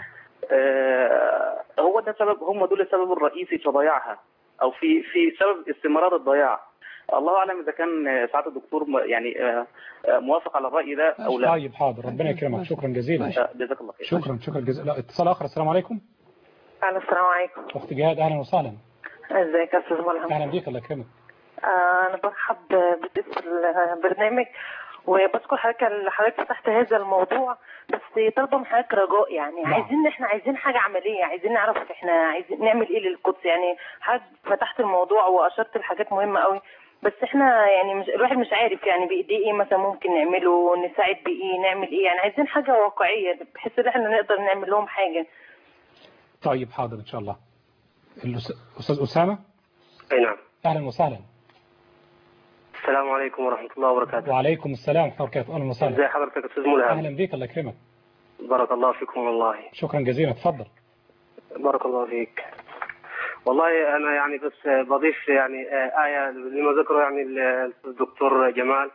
هو ده سبب، هم دول السبب الرئيسي في ضياعها أو في سبب استمرار الضياع. الله أعلم إذا كان سعادة الدكتور يعني موافق على الرأي ده أو لا. طيب حاضر، ربنا يكرمك، شكرا جزيلا. جزاك الله خير. شكرا جزيلا. لا اتصال آخر. السلام عليكم. السلام عليكم. أخت جهاد أهلا وسهلا. ازيك يا أستاذ ملهم؟ أهلا بيك، الله يكرمك. أنا برحب بضيف البرنامج وبشكر حضرتك فتحت هذا الموضوع، بس طالبه من حضرتك رجاء يعني. عايزين حاجه عمليه، عايزين نعرف احنا عايزين نعمل ايه للقدس. يعني حضرتك فتحت الموضوع واشرت لحاجات مهمه قوي، بس احنا يعني الواحد مش عارف يعني بايديه ايه مثلا ممكن نعمله، نساعد بايه، نعمل ايه. يعني عايزين حاجه واقعيه بحيث ان احنا نقدر نعمل لهم حاجه. طيب حاضر ان شاء الله. الاستاذ اسامه. اي نعم. اهلا وسهلا. السلام عليكم ورحمة الله وبركاته. وعليكم السلام ورحمة الله وبركاته. أهلا وسهلا. ازي حضرتك يا أستاذ ملهم؟ أهلا بك، الله يكرمك. بارك الله فيكم والله. شكرا جزيلا، تفضل. بارك الله فيك. والله أنا يعني بس بضيف يعني آية لما ذكره يعني الدكتور جمال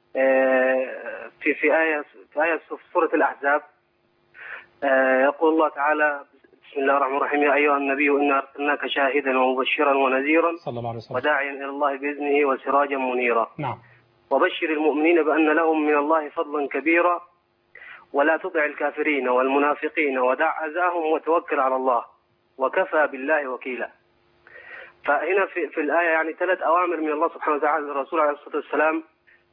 في آية في سورة الأحزاب يقول الله تعالى بسم الله الرحمن الرحيم يا أيها النبي إنا أرسلناك شاهدا ومبشرا ونذيرا صلى الله عليه وسلم وداعيا إلى الله بإذنه وسراجا منيرا. نعم. وبشر المؤمنين بأن لهم من الله فضلا كبيرا ولا تطع الكافرين والمنافقين ودع أذاهم وتوكل على الله وكفى بالله وكيلا. فهنا في الآية يعني 3 أوامر من الله سبحانه وتعالى للرسول عليه الصلاة والسلام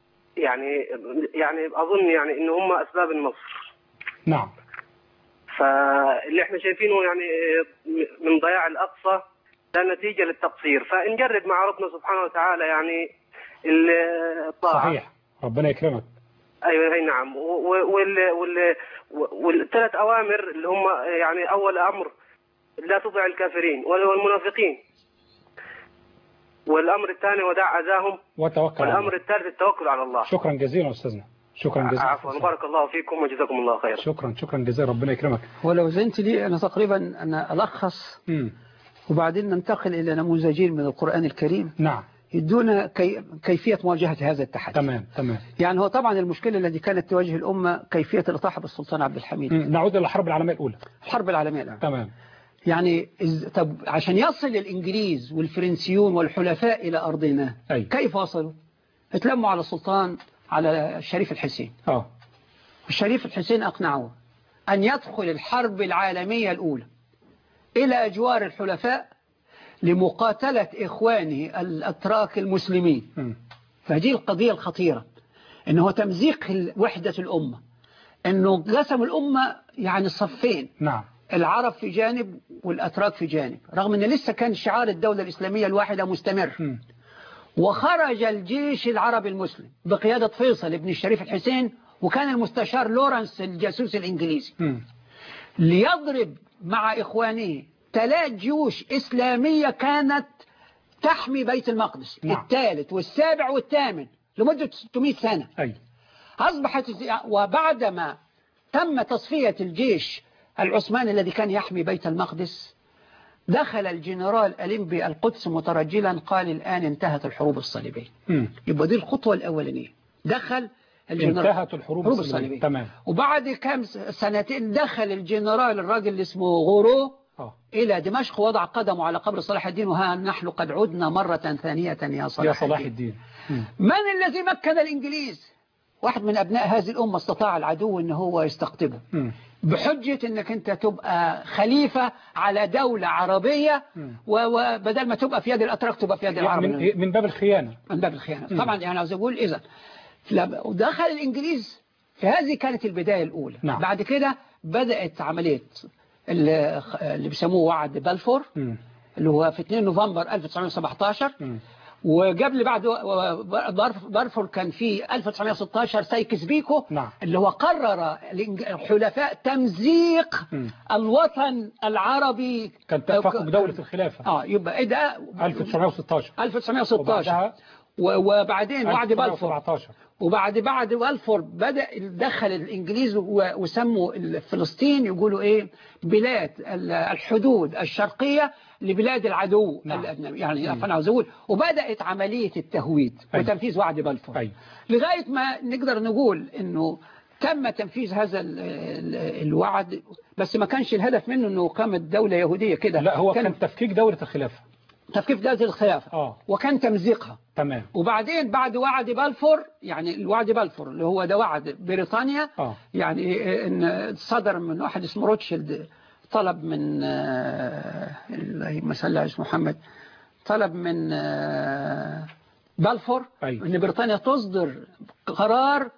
يعني أظن يعني إن هم أسباب النصر. نعم. فاللي احنا شايفينه يعني من ضياع الأقصى ده نتيجة للتقصير، فنجرب مع ربنا سبحانه وتعالى يعني الطاعة. صحيح، ربنا يكرمك. أيوة أي نعم. وال3 أوامر اللي هم يعني أول أمر لا تطع الكافرين والمنافقين، والأمر الثاني ودع أذاهم وتوكل، والأمر الثالث التوكل على الله. شكرا جزيلا أستاذنا، شكرا جزيلا. عفوا، بارك الله فيكم وجزاكم الله خير. شكرا جزيلا، ربنا يكرمك. ولو زنت لي أنا تقريبا أنا ألخص وبعدين ننتقل إلى نموذجين من القرآن الكريم. نعم. يدونا كيفية مواجهة هذا التحدي. تمام. يعني هو طبعا المشكلة التي كانت تواجه الأمة كيفية الإطاحة بالسلطان عبد الحميد. نعود إلى الحرب العالمية الأولى. الحرب العالمية الأولى. تمام. يعني طب عشان يصل الإنجليز والفرنسيون والحلفاء إلى أرضنا كيف وصلوا؟ اتلموا على السلطان على الشريف الحسين. الشريف الحسين أقنعه أن يدخل الحرب العالمية الأولى إلى أجوار الحلفاء لمقاتلة إخوانه الأتراك المسلمين. فهذه القضية الخطيرة، إنه تمزيق وحدة الأمة، انه قسموا الامه يعني صفين. نعم. العرب في جانب والاتراك في جانب، رغم ان لسه كان شعار الدوله الاسلاميه الواحده مستمر. وخرج الجيش العربي المسلم بقياده فيصل بن الشريف الحسين، وكان المستشار لورنس الجاسوس الانجليزي ليضرب مع اخوانه 3 جيوش اسلاميه كانت تحمي بيت المقدس. نعم. الثالث والسابع والثامن لمده 600 سنه. أي. اصبحت وبعدما تم تصفيه الجيش العثماني الذي كان يحمي بيت المقدس، دخل الجنرال أليمبي القدس مترجلا قال الآن انتهت الحروب الصليبية. يبقى دي الخطوة الأولانية، دخل الجنرال انتهت الحروب الصليبية. تمام. وبعد كم سنتين دخل الجنرال الراجل اللي اسمه غورو إلى دمشق، وضع قدمه على قبر صلاح الدين، وها نحن قد عدنا مرة ثانية يا صلاح الدين. من الذي مكن الإنجليز؟ واحد من أبناء هذه الأمة استطاع العدو أنه هو يستقطبه بحجة أنك أنت تبقى خليفة على دولة عربية، وبدل ما تبقى في يد الأتراك تبقى في يد العرب. من باب الخيانة. من باب الخيانة. طبعا يعني عاوز أقول إذا ودخل الإنجليز، فهذه كانت البداية الأولى. نعم. بعد كده بدأت عملية اللي بيسموه وعد بلفور، اللي هو في 2 نوفمبر 1917. وقبل بعد بلفور كان في 1916 سايكس بيكو. نعم. اللي هو قرر الحلفاء تمزيق الوطن العربي. كان تفق بدولة الخلافة. يبقى ايه ده 1916 وبعدين وعد بلفور. وبعد بلفور بدأ دخل الإنجليز وسموا فلسطين يقولوا إيه بلاد الحدود الشرقية لبلاد العدو. نعم. الأجنبي يعني. فأنا عاوز أقول وبدأت عملية التهويد وتنفيذ وعد بلفور. لغاية ما نقدر نقول إنه تم تنفيذ هذا الوعد، بس ما كانش الهدف منه إنه قامت دولة يهودية كده. لا، هو كان تفكيك دولة الخلافة. تفكيك دولة الخلافة. وكان تمزيقها. تمام. وبعدين بعد وعد بلفور، يعني الوعد بلفور اللي هو ده وعد بريطانيا. يعني ان صدر من واحد اسمه روتشيلد، طلب من اللهم صل على محمد، طلب من بلفور ان بريطانيا تصدر قرار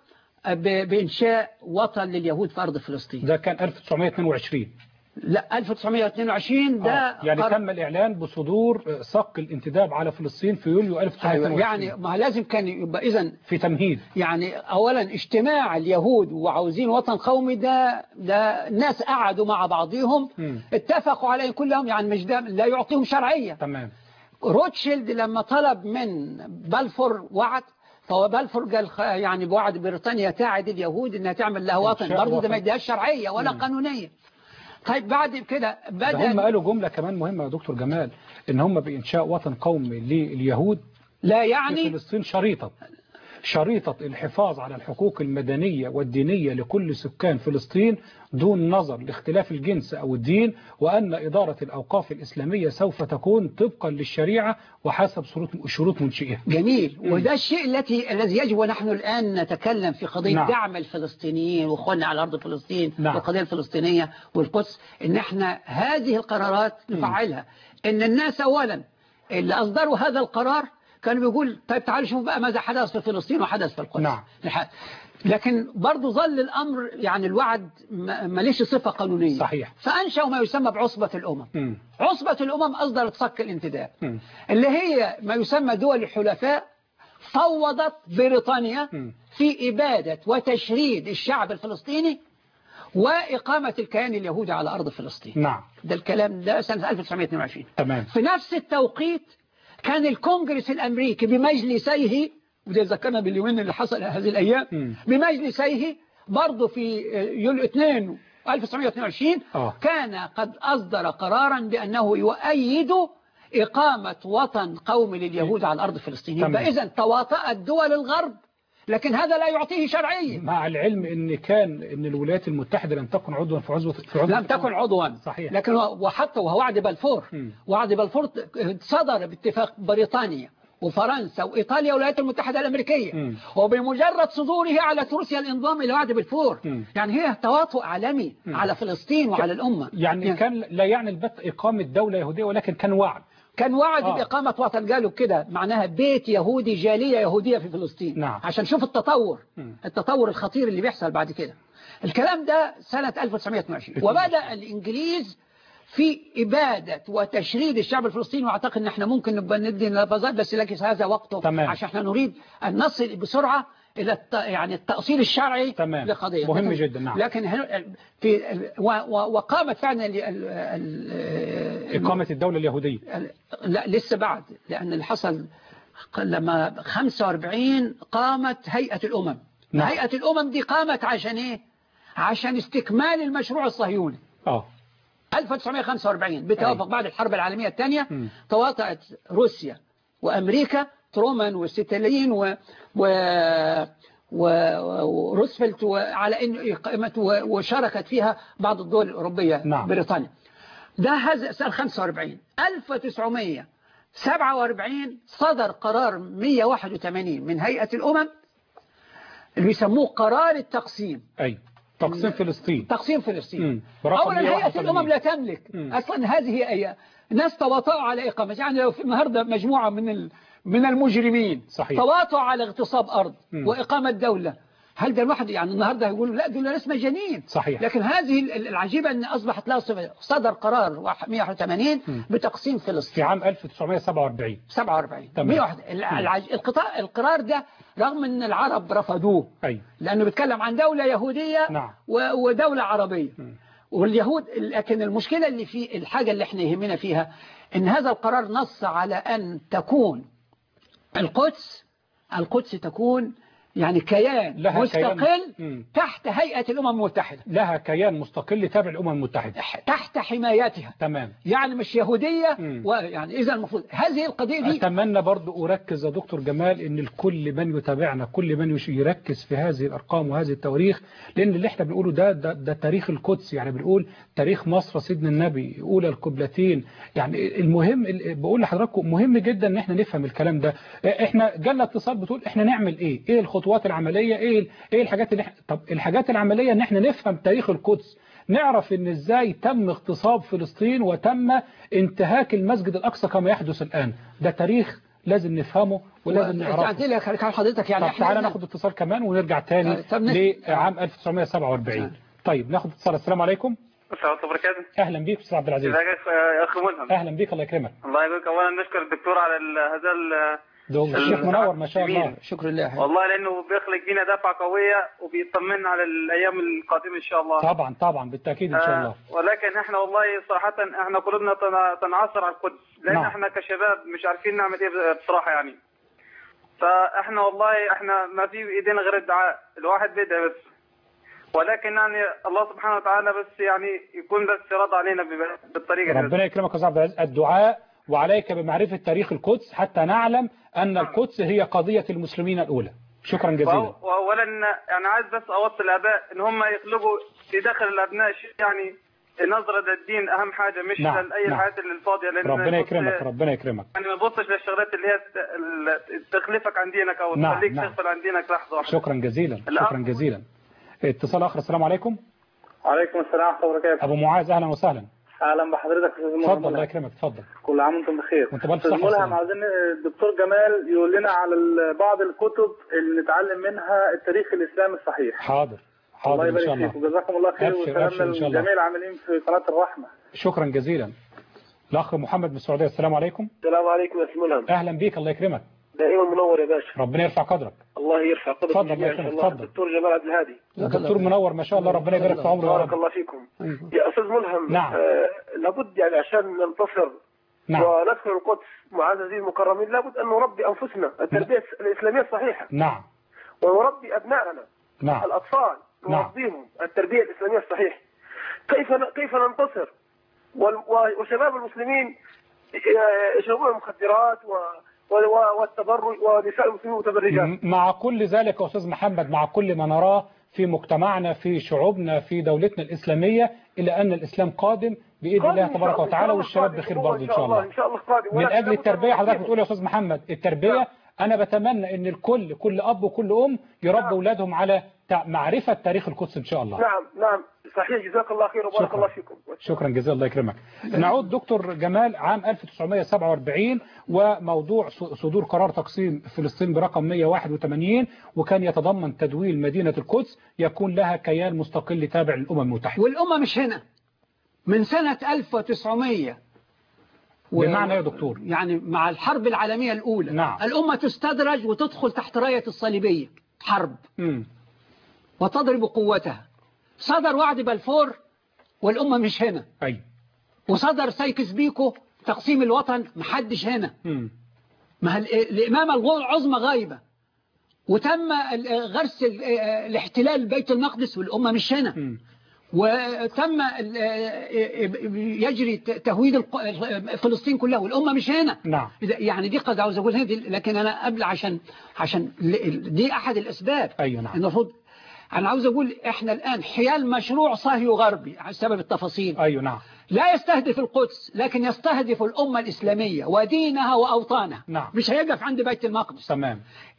بإنشاء وطن لليهود في أرض فلسطين. ده كان 1922. لا 1922 ده يعني تم الإعلان بصدور صك الانتداب على فلسطين في يوليو 1922. يعني ما لازم كان يبقى إذن في تمهيد. يعني أولا اجتماع اليهود وعاوزين وطن قومي، ده الناس قعدوا مع بعضهم اتفقوا عليه كلهم، يعني مش ده لا يعطيهم شرعية. تمام. روتشيلد لما طلب من بلفور وعد، فهو بلفور قال يعني بوعد بريطانيا تعد اليهود انها تعمل لها وطن، برضه ده ما يديهاش شرعية ولا قانونية. طيب بعد كده هم قالوا جملة كمان مهمة يا دكتور جمال، ان هم بإنشاء وطن قومي لليهود لا يعني في فلسطين شريطة الحفاظ على الحقوق المدنية والدينية لكل سكان فلسطين دون نظر لاختلاف الجنس أو الدين، وأن إدارة الأوقاف الإسلامية سوف تكون طبقا للشريعة وحسب شروط منشئها. جميل. وده الشيء الذي يجب، ونحن الآن نتكلم في قضية نعم. دعم الفلسطينيين وإخواننا على أرض فلسطين نعم. والقضية الفلسطينية والقدس، إن احنا هذه القرارات نفعلها. إن الناس أولا اللي أصدروا هذا القرار كانوا بيقول طيب تعالوا شوفوا بقى ماذا حدث في فلسطين وحدث في القدس. نعم. لكن برضو ظل الأمر يعني الوعد ماليش صفة قانونية. صحيح. فأنشأوا ما يسمى بعصبة الأمم. عصبة الأمم أصدرت صك الانتداب اللي هي ما يسمى دول الحلفاء، فوضت بريطانيا في إبادة وتشريد الشعب الفلسطيني وإقامة الكيان اليهودي على أرض فلسطين. نعم. ده الكلام ده سنة 1922. تمام. في نفس التوقيت كان الكونجرس الأمريكي بمجلسيه، وده ذكرنا باليومين اللي حصل هذه الأيام، بمجلسيه برضه في يوليو 2 1922 كان قد أصدر قرارا بأنه يؤيد إقامة وطن قومي لليهود على أرض فلسطين. يبقى إذن تواطأت دول الغرب، لكن هذا لا يعطيه شرعية، مع العلم ان الولايات المتحدة لم تكن عضوا في عضو لم تكن عضوا. صحيح. لكن وحتى وهو وعد بلفور، وعد بلفور صدر باتفاق بريطانيا وفرنسا وإيطاليا والولايات المتحدة الأمريكية، وبمجرد صدوره على روسيا الانضمام إلى وعد بلفور. يعني هي تواطؤ عالمي على فلسطين وعلى الأمة. يعني كان لا يعني البت إقامة دولة يهودية، ولكن كان وعد كان وعد بإقامة وطن، قالوا كده معناها بيت يهودي، جالية يهودية في فلسطين. نعم. عشان شوف التطور الخطير اللي بيحصل بعد كده. الكلام ده سنة 1922 وبدأ الإنجليز في إبادة وتشريد الشعب الفلسطيني، وأعتقد أن احنا ممكن نبقى ندي نبذات، بس لكن هذا وقته. تمام. عشان احنا نريد أن نصل بسرعة إلى يعني التأصيل الشرعي. تمام. لقضية مهم جدا. نعم. لكن وقامت فعلا إقامة الدولة اليهودية. لا لسه بعد، لأن اللي حصل لما 45 قامت هيئة الأمم. نعم. هيئة الأمم دي قامت عشان إيه؟ عشان استكمال المشروع الصهيوني. 1945 بتوافق بعد الحرب العالمية الثانية تواطأت روسيا وأمريكا، ترومان وستالين وروزفلت على إن إقامة، وشاركت فيها بعض الدول الأوروبية. نعم. بريطانيا. ده هذا سنة 45. 1947 صدر قرار 181 من هيئة الأمم اللي بيسموه قرار التقسيم. أي تقسيم فلسطين. تقسيم فلسطين. أولا هيئة الأمم لا تملك أصلا هذه أي ناس تواطؤوا على إقامة. يعني لو في النهارده مجموعة من المجرمين صحيح. تواطؤوا على اغتصاب أرض وإقامة دولة، هل ده الواحد يعني النهارده يقولوا لا دول ناس مجانين؟ صحيح. لكن هذه العجيبة أن أصبحت لها صفة. صدر قرار 181 بتقسيم فلسطين في عام 1947. 47. القرار ده رغم أن العرب رفضوه. لأنه بيتكلم عن دولة يهودية. نعم. ودولة عربية. واليهود، لكن المشكلة اللي في الحاجة اللي احنا يهمنا فيها أن هذا القرار نص على أن تكون القدس تكون يعني كيان مستقل تحت هيئة الأمم المتحدة. لها كيان مستقل تابع الأمم المتحدة تحت حمايتها. تمام. يعني مش يهودية. ويعني إذا المفروض هذه القضية دي. أتمنى برضو أركز يا دكتور جمال إن الكل من يتابعنا، كل من يركز في هذه الأرقام وهذه التواريخ، لأن اللي احنا بنقوله ده تاريخ القدس. يعني بنقول تاريخ مصر سيدنا النبي، أولى القبلتين. يعني المهم بقول لحضراتكم مهم جدا إن احنا نفهم الكلام ده. احنا جالنا اتصال بتقول احنا نعمل إيه الخطوات العملية، ايه الحاجات اللي طب الحاجات العملية ان احنا نفهم تاريخ القدس، نعرف ان ازاي تم اغتصاب فلسطين وتم انتهاك المسجد الاقصى كما يحدث الان. ده تاريخ لازم نفهمه ولازم نعرفه. حضرتك يعني طب تعالى ناخد اتصال كمان ونرجع تاني لعام 1947. طيب ناخد اتصال. السلام عليكم. السلام عليكم وبركاته. اهلا بيك استاذ عبد العزيز. ازيك يا اخي ملهم. اهلا بيك الله يكرمك. الله يبارك. اولا نشكر الدكتور على هذا الشيخ منور ما شاء الله. شكرا لله والله، لانه بيخلق فينا دفعه قويه وبيطمنا على الايام القادمه ان شاء الله. طبعا بالتاكيد ان شاء الله. ولكن احنا والله صراحه احنا قلوبنا تنعصر على القدس، لان احنا كشباب مش عارفين نعمل ايه بصراحه يعني. فاحنا والله احنا ما في بايدينا غير الدعاء، الواحد بيدعي بس. ولكن يعني الله سبحانه وتعالى بس يعني يكون بس راضي علينا بالطريقه دي. ربنا يكرمك يا استاذ عبد العزيز. الدعاء وعليك بمعرفة تاريخ القدس حتى نعلم أن القدس هي قضية المسلمين الأولى. شكرا جزيلا. وأولا يعني عايز بس أوصي الآباء إن هم يخلقوا في داخل الأبناء يعني نظرة للدين أهم حاجة، مش لأي الحاجات اللي الفاضية. ربنا يكرمك ربنا يكرمك. يعني ما تبصش للشغلات اللي هي تخلفك عن دينك أو تخليك تغفل عن دينك لحظة واحدة. شكرا جزيلا. شكرا جزيلا. اتصال آخر. السلام عليكم. وعليكم السلام ورحمة الله وبركاته. أبو معاذ أهلا وسهلا. اهلا بحضرتك يا استاذ ملهم. اتفضل الله يكرمك. اتفضل. كل عام وانتم بخير. وانت بالف صحه. استاذ ملهم عاوزين الدكتور جمال يقول لنا على بعض الكتب اللي نتعلم منها التاريخ الاسلامي الصحيح. حاضر الله يبارك ان شاء الله. فيك وجزاكم الله خير وسلامنا للجميع العاملين في قناه الرحمه. شكرا جزيلا. الاخ محمد من السعوديه. السلام عليكم. السلام عليكم يا استاذ ملهم. اهلا بيك الله يكرمك. دائما منور يا باشا. ربنا يرفع قدرك. الله يرفع قدرك. اتفضل الله يكرمك. اتفضل. الدكتور جمال عبد الهادي. الدكتور منور ما شاء الله. ربنا يبارك في عمره. بارك الله فيكم. يا استاذ ملهم. نعم. لابد يعني عشان ننتصر وندخل القدس معززين مكرمين لابد ان نربي انفسنا التربيه الاسلاميه الصحيحه. نعم. ونربي ابنائنا. نعم. الاطفال نربيهم التربيه الاسلاميه الصحيحه. كيف ننتصر وشباب المسلمين يشربون المخدرات والتبرج ونساء المسلمين متبرجات. مع كل ذلك يا أستاذ محمد، مع كل ما نراه في مجتمعنا في شعوبنا في دولتنا الإسلامية، إلى أن الإسلام قادم بإذن الله تبارك وتعالى، والشباب بخير برضه إن شاء الله. إن شاء الله قادم. من أجل التربية حضرتك بتقول يا أستاذ محمد التربية أنا بتمنى أن الكل، كل أب وكل أم يربوا أولادهم على معرفة تاريخ القدس إن شاء الله. نعم صحيح. جزاك الله خير وبارك الله فيكم. شكرا جزيلا، الله يكرمك. نعود دكتور جمال عام 1947 وموضوع صدور قرار تقسيم فلسطين برقم 181، وكان يتضمن تدويل مدينة القدس يكون لها كيان مستقل تابع للأمم المتحدة. والأمة مش هنا من سنة 1900. بمعنى يا دكتور؟ يعني مع الحرب العالمية الأولى. نعم. الأمة تستدرج وتدخل تحت راية الصليبية حرب وتضرب قوتها. صدر وعد بلفور والأمة مش هنا. أي. وصدر سايكس بيكو تقسيم الوطن، محدش هنا. ما الإمامة العظمى غايبة، وتم غرس الاحتلال بيت المقدس والأمة مش هنا. وتم يجري تهويد فلسطين كلها والأمة مش هنا. نعم. يعني دي قد عاوز أقول هذه، لكن أنا قبل عشان دي أحد الأسباب. أيوة نعم. المفروض أنا عاوز أقول إحنا الآن حيال مشروع صهيو غربي على سبب التفاصيل. أيوة نعم. لا يستهدف القدس، لكن يستهدف الأمة الإسلامية ودينها وأوطانها. نعم. مش هيقف عند بيت المقدس. تمام.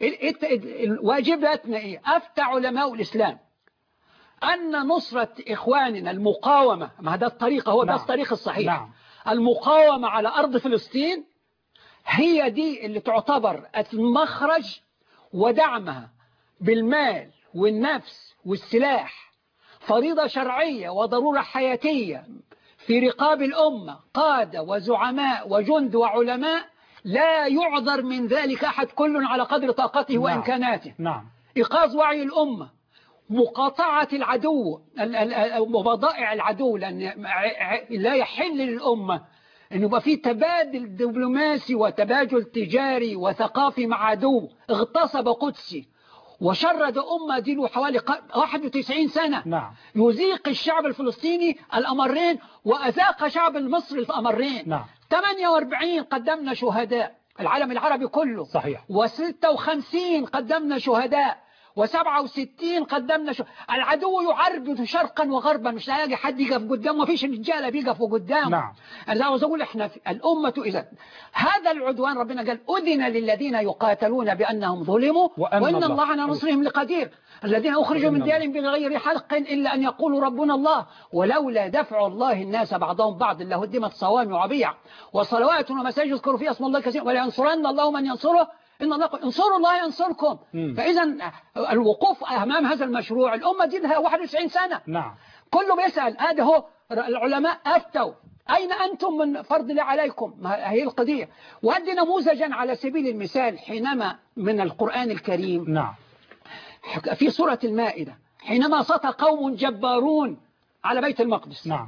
واجباتنا إيه؟ أفتى علماء الإسلام أن نصرة إخواننا المقاومة، ما هذا الطريقة هو ده الطريق الصحيح. نعم. المقاومة على أرض فلسطين هي دي اللي تعتبر المخرج، ودعمها بالمال والنفس والسلاح فريضة شرعية وضرورة حياتية في رقاب الأمة، قادة وزعماء وجند وعلماء، لا يعذر من ذلك أحد، كل على قدر طاقته وإمكاناته. نعم. إيقاظ وعي الأمة، مقاطعة العدو وبضائع العدو، لأن لا يحل للأمة أنه يبقى في تبادل دبلوماسي وتبادل تجاري وثقافي مع عدو اغتصب قدسي وشرد أمة دي له حوالي 91 سنة. نعم. يذيق الشعب الفلسطيني الأمرين وأذاق شعب المصري الأمرين. نعم. 48 قدمنا شهداء، العالم العربي كله. صحيح. و56 قدمنا شهداء، و67 قدمنا العدو يعرض شرقا وغربا، مش لاقي حد يقف قدامه، ما فيش رجاله بيقفوا قدامه. نعم. انا عاوز اقول احنا الامه اذا هذا العدوان ربنا قال اذن للذين يقاتلون بانهم ظلموا وان الله على نصرهم لقدير. الذين اخرجوا من ديارهم بغير حق الا ان يقولوا ربنا الله ولولا دفع الله الناس بعضهم بعض لهدمت صوامع وبيع وصلوات ومساجد يذكر فيها اسم الله كثيرا ولينصرن الله من ينصره إن الله انصروا الله ينصركم. فإذا الوقوف أمام هذا المشروع، الأمة دي لها 91 سنة. نعم. كله بيسأل هذا هو العلماء أفتوا أين أنتم من فرض الله عليكم؟ هي القضية. وأدي نموذجا على سبيل المثال حينما من القرآن الكريم. نعم. في سورة المائدة حينما سطى قوم جبارون على بيت المقدس. نعم.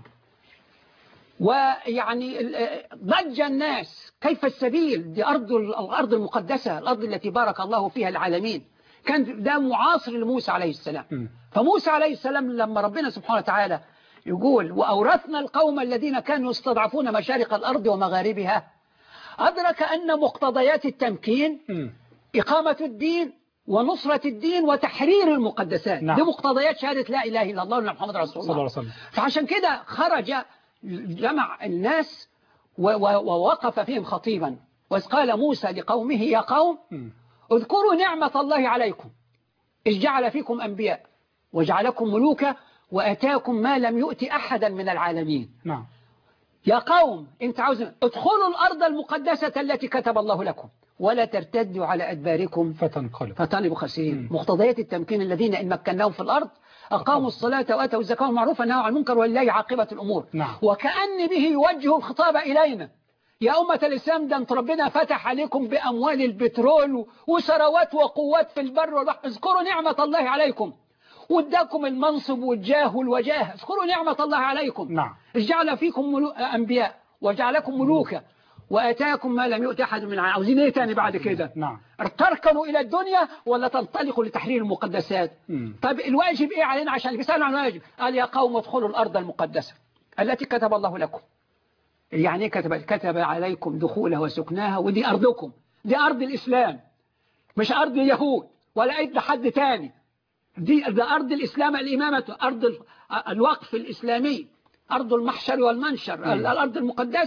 ويعني ضج الناس كيف السبيل، دي الأرض المقدسة، الأرض التي بارك الله فيها العالمين. كان ده معاصر لموسى عليه السلام. فموسى عليه السلام لما ربنا سبحانه وتعالى يقول وأورثنا القوم الذين كانوا يستضعفون مشارق الأرض ومغاربها، أدرك أن مقتضيات التمكين إقامة الدين ونصرة الدين وتحرير المقدسات. نعم. دي مقتضيات شهادة لا إله إلا الله وأن محمد رسول الله. فعشان كده خرج جمع الناس ووقف فيهم خطيبا، وإذ قال موسى لقومه يا قوم اذكروا نعمة الله عليكم إذ جعل فيكم أنبياء وجعلكم ملوكا وأتاكم ما لم يؤت أحدا من العالمين. نعم. يا قوم انت عاوزين ادخلوا الأرض المقدسة التي كتب الله لكم ولا ترتدوا على أدباركم فتنقلبوا خاسرين. مقتضيات التمكين الذين إن مكناهم في الأرض أقاموا الصلاة وآتوا الزكاة والمعروف والنهي عن المنكر ولله عاقبة الأمور. نعم. وكأن به يوجه الخطاب إلينا يا أمة الإسلام، ده ربنا فتح عليكم بأموال البترول وثروات وقوات في البر والبحر، اذكروا نعمة الله عليكم واداكم المنصب والجاه والوجاه، اذكروا نعمة الله عليكم. نعم. جعل فيكم أنبياء وجعلكم ملوكا وآتاكم ما لم يؤت أحد من عاوزين ايه تاني بعد كده؟ نعم. تركنوا إلى الدنيا ولا تنطلقوا لتحرير المقدسات؟ طيب الواجب ايه علينا عشان بيسألوا عن الواجب؟ قال يا قوم ادخلوا الأرض المقدسة التي كتب الله لكم. يعني كتب عليكم دخولها وسكناها، ودي أرضكم، دي أرض الإسلام مش أرض اليهود ولا أي حد تاني. دي أرض الإسلام، الإمامة، أرض الوقف الإسلامي، أرض المحشر والمنشر، الأرض المقدسة،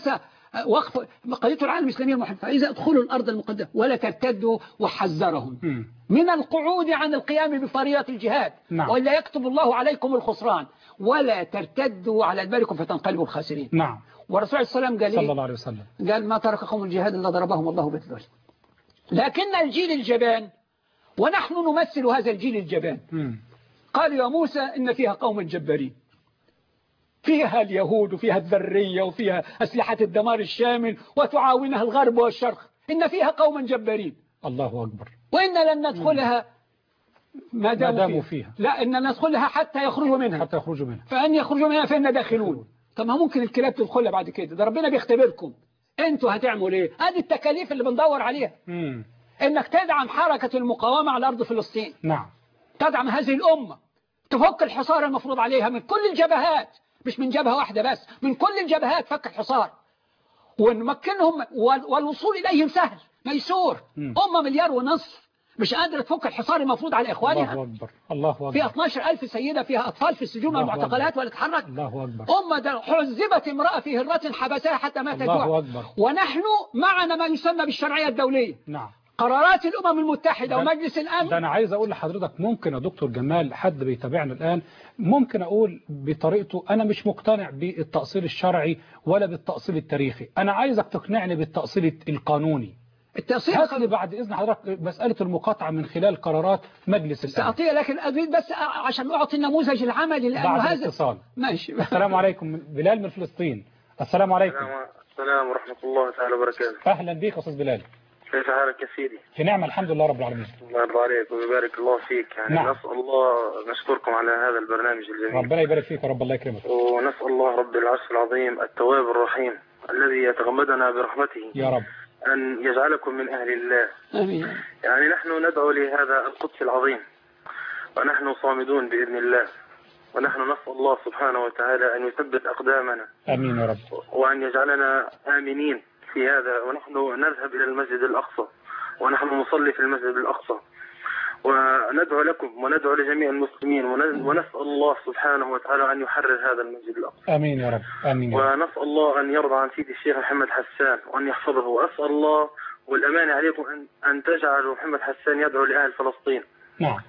وقف قضية العالم الإسلامي المحدث، فإذا ادخلوا الأرض المقدسة ولا ترتدوا، وحذرهم من القعود عن القيام بفريضة الجهاد. نعم. وإلا يكتب الله عليكم الخسران ولا ترتدوا على أدباركم فتنقلبوا الخاسرين. نعم. والرسول صلى الله عليه وسلم قال صلى الله عليه وسلم قال ما ترك قوم الجهاد إلا ضربهم الله بالذل. لكن الجيل الجبان، ونحن نمثل هذا الجيل الجبان، قال يا موسى إن فيها قوم جبارين، فيها اليهود وفيها الذرية وفيها أسلحة الدمار الشامل وتعاونها الغرب والشرق، إن فيها قوما جبارين. الله أكبر. وإن لن ندخلها ما داموا فيها. لا، إن ندخلها حتى يخرجوا منها. حتى يخرجوا منها. فأن يخرجوا منها فإن داخلون. طب ما ممكن الكلاب تدخلها بعد كده، ده ربنا بيختبركم. أنتوا هتعملوا إيه؟ هذه التكاليف اللي بندور عليها. إنك تدعم حركة المقاومة على أرض فلسطين. نعم. تدعم هذه الأمة، تفك الحصار المفروض عليها من كل الجبهات، مش من جبهة واحدة بس، من كل الجبهات فك الحصار ونمكنهم، والوصول إليهم سهل ميسور. أمة 1.5 مليار مش قادرة تفك الحصار المفروض على إخوانها. الله أكبر. الله أكبر. فيها 12,000 سيدة، فيها أطفال في السجون والمعتقلات ولا تتحرك. الله أكبر. أمة حزبت امرأة في هرة حبسها حتى ماتت جوع. الله أكبر. ونحن معنا ما يسمى بالشرعية الدولية. نعم. قرارات الأمم المتحدة ومجلس الأمن. ده أنا عايز أقول لحضرتك، ممكن يا دكتور جمال حد بيتابعنا الآن ممكن أقول بطريقته أنا مش مقتنع بالتأصيل الشرعي ولا بالتأصيل التاريخي، أنا عايزك تقنعني بالتأصيل القانوني. التأصيل بعد إذن حضرتك مسألة المقاطعة من خلال قرارات مجلس الأمن. سأعطيها، لكن أريد بس عشان أعطي النموذج العملي بعد هذا الاتصال. ماشي. السلام عليكم. بلال من فلسطين. السلام عليكم. السلام ورحمة الله تعالى وبركاته. أهلا بك يا أستاذ بلال. كيف حالك يا سيدي؟ في نعمة الحمد لله رب العالمين. الله يرضى عليك ويبارك الله فيك. يعني نعم. نسأل الله، نشكركم على هذا البرنامج الجميل. ربنا يبارك فيك يا رب، الله يكرمك. ونسأل الله رب العرش العظيم التواب الرحيم الذي يتغمدنا برحمته يا رب أن يجعلكم من أهل الله. آمين. يعني نحن ندعو لهذا القدس العظيم ونحن صامدون بإذن الله، ونحن نسأل الله سبحانه وتعالى أن يثبت أقدامنا. آمين يا رب. وأن يجعلنا آمنين في هذا، ونحن نذهب إلى المسجد الأقصى ونحن نصلي في المسجد الأقصى، وندعو لكم وندعو لجميع المسلمين، ونسأل الله سبحانه وتعالى أن يحرر هذا المسجد الأقصى. آمين يا رب. آمين يا رب. ونسأل الله أن يرضى عن سيدي الشيخ محمد حسان وأن يحفظه، وأسأل الله والأمانة عليكم أن تجعلوا محمد حسان يدعو لأهل فلسطين. نعم.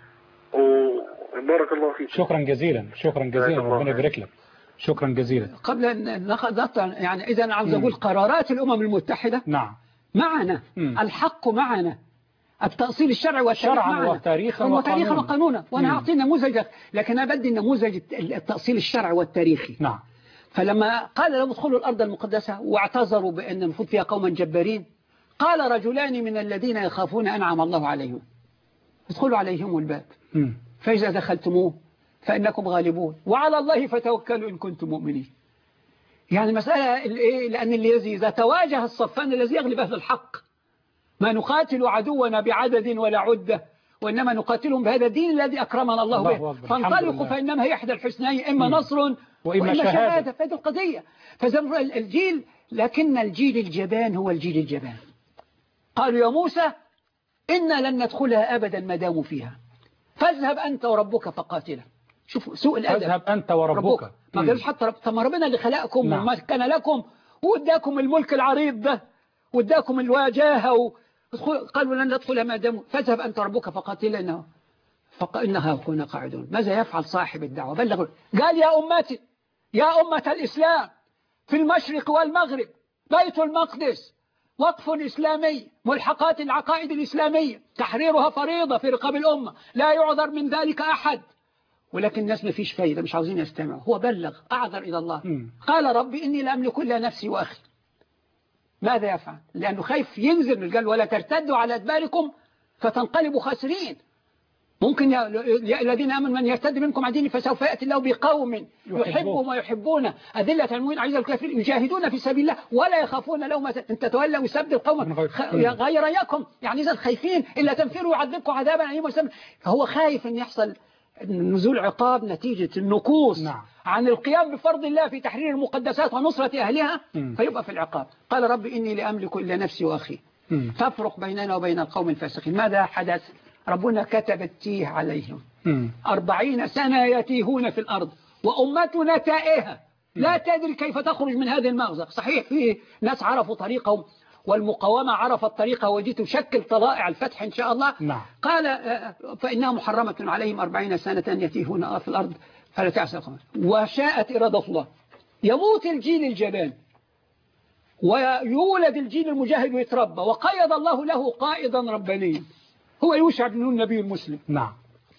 وبارك الله فيك. شكرا جزيلا. شكرا جزيلا. ربنا يبارك لك. شكرا جزيلا. قبل أن ناخذ يعني إذا عاوز أقول قرارات الأمم المتحدة. نعم. معنا. الحق معنا. التأصيل الشرعي والتاريخ معنا. وتاريخا وقانونا. وأنا أعطي نموذج، لكن أنا بدي نموذج التأصيل الشرعي والتاريخي. نعم. فلما قال لهم ادخلوا الأرض المقدسة واعتذروا بأن المفروض فيها قوما جبارين، قال رجلان من الذين يخافون أنعم الله عليهم ادخلوا عليهم الباب فإذا دخلتموه فإنكم غالبون وعلى الله فتوكلوا إن كنتم مؤمنين. يعني مسألة لأن الذي إذا تواجه الصفان الذي يغلب أهل الحق، ما نقاتل عدونا بعدد ولا عدة، وإنما نقاتلهم بهذا الدين الذي أكرمنا الله به، فانطلقوا فإنما هي إحدى الحسنين، إما نصر وإما شهادة. فهذه القضية. الجيل، لكن الجيل الجبان هو الجيل الجبان. قالوا يا موسى إنا لن ندخلها أبدا ما داموا فيها، فاذهب أنت وربك فقاتلا. شوفوا سوء الأدب. فاذهب أنت وربك. ما قالوش حتى طب ربنا اللي خلقكم وما كان لكم واداكم الملك العريض ده واداكم الواجهة قالوا لن ندخلها ما داموا، فاذهب أنت وربك فقاتلا إنها كنا قاعدون. ماذا يفعل صاحب الدعوة؟ بلغوا. قال يا أمتي، يا أمة الإسلام، في المشرق والمغرب بيت المقدس وقف إسلامي، ملحقات العقائد الإسلامية تحريرها فريضة في رقاب الأمة، لا يعذر من ذلك أحد. ولكن الناس ما فيش فايدة، مش عاوزين يستمعوا. هو بلغ، أعذر إلى الله. قال ربي إني لا أملك إلا نفسي وأخي. ماذا يفعل؟ لأنه خايف ينزل، قال ولا ترتدوا على أدباركم فتنقلبوا خاسرين. ممكن يا الذين آمنوا من يرتد منكم عن دينه فسوف يأتي الله بقوم يحبهم ويحبون أذلة على المؤمنين عزيزة الكافرين يجاهدون في سبيل الله ولا يخافون لومة إن تتولوا يسبب قوما غير يكم. يعني إذا خايفين إلا تنفروا يعذبكم عذابا أليما. فهو خايف أن يحصل نزول عقاب نتيجة النكوص عن القيام بفرض الله في تحرير المقدسات ونصرة أهلها، فيبقى في العقاب. قال رب إني لا أملك إلا نفسي وأخي فافرق بيننا وبين القوم الفاسقين. ماذا حدث؟ ربنا كتب التيه عليهم 40 سنة يتيهون في الأرض وأمتنا تائهة لا تدري كيف تخرج من هذه المأزق. صحيح في ناس عرفوا طريقهم والمقاومة عرفت طريقة ودي تشكل طلائع الفتح إن شاء الله. نعم. قال فإنها محرمة عليهم 40 سنة يتيهون في الأرض فلا تعسى الخمس وشاءت إرادة الله يموت الجيل الجبان ويولد الجيل المجاهد ويتربى وقيد الله له قائدا ربانيا هو يوشع بن نون النبي المسلم. نعم.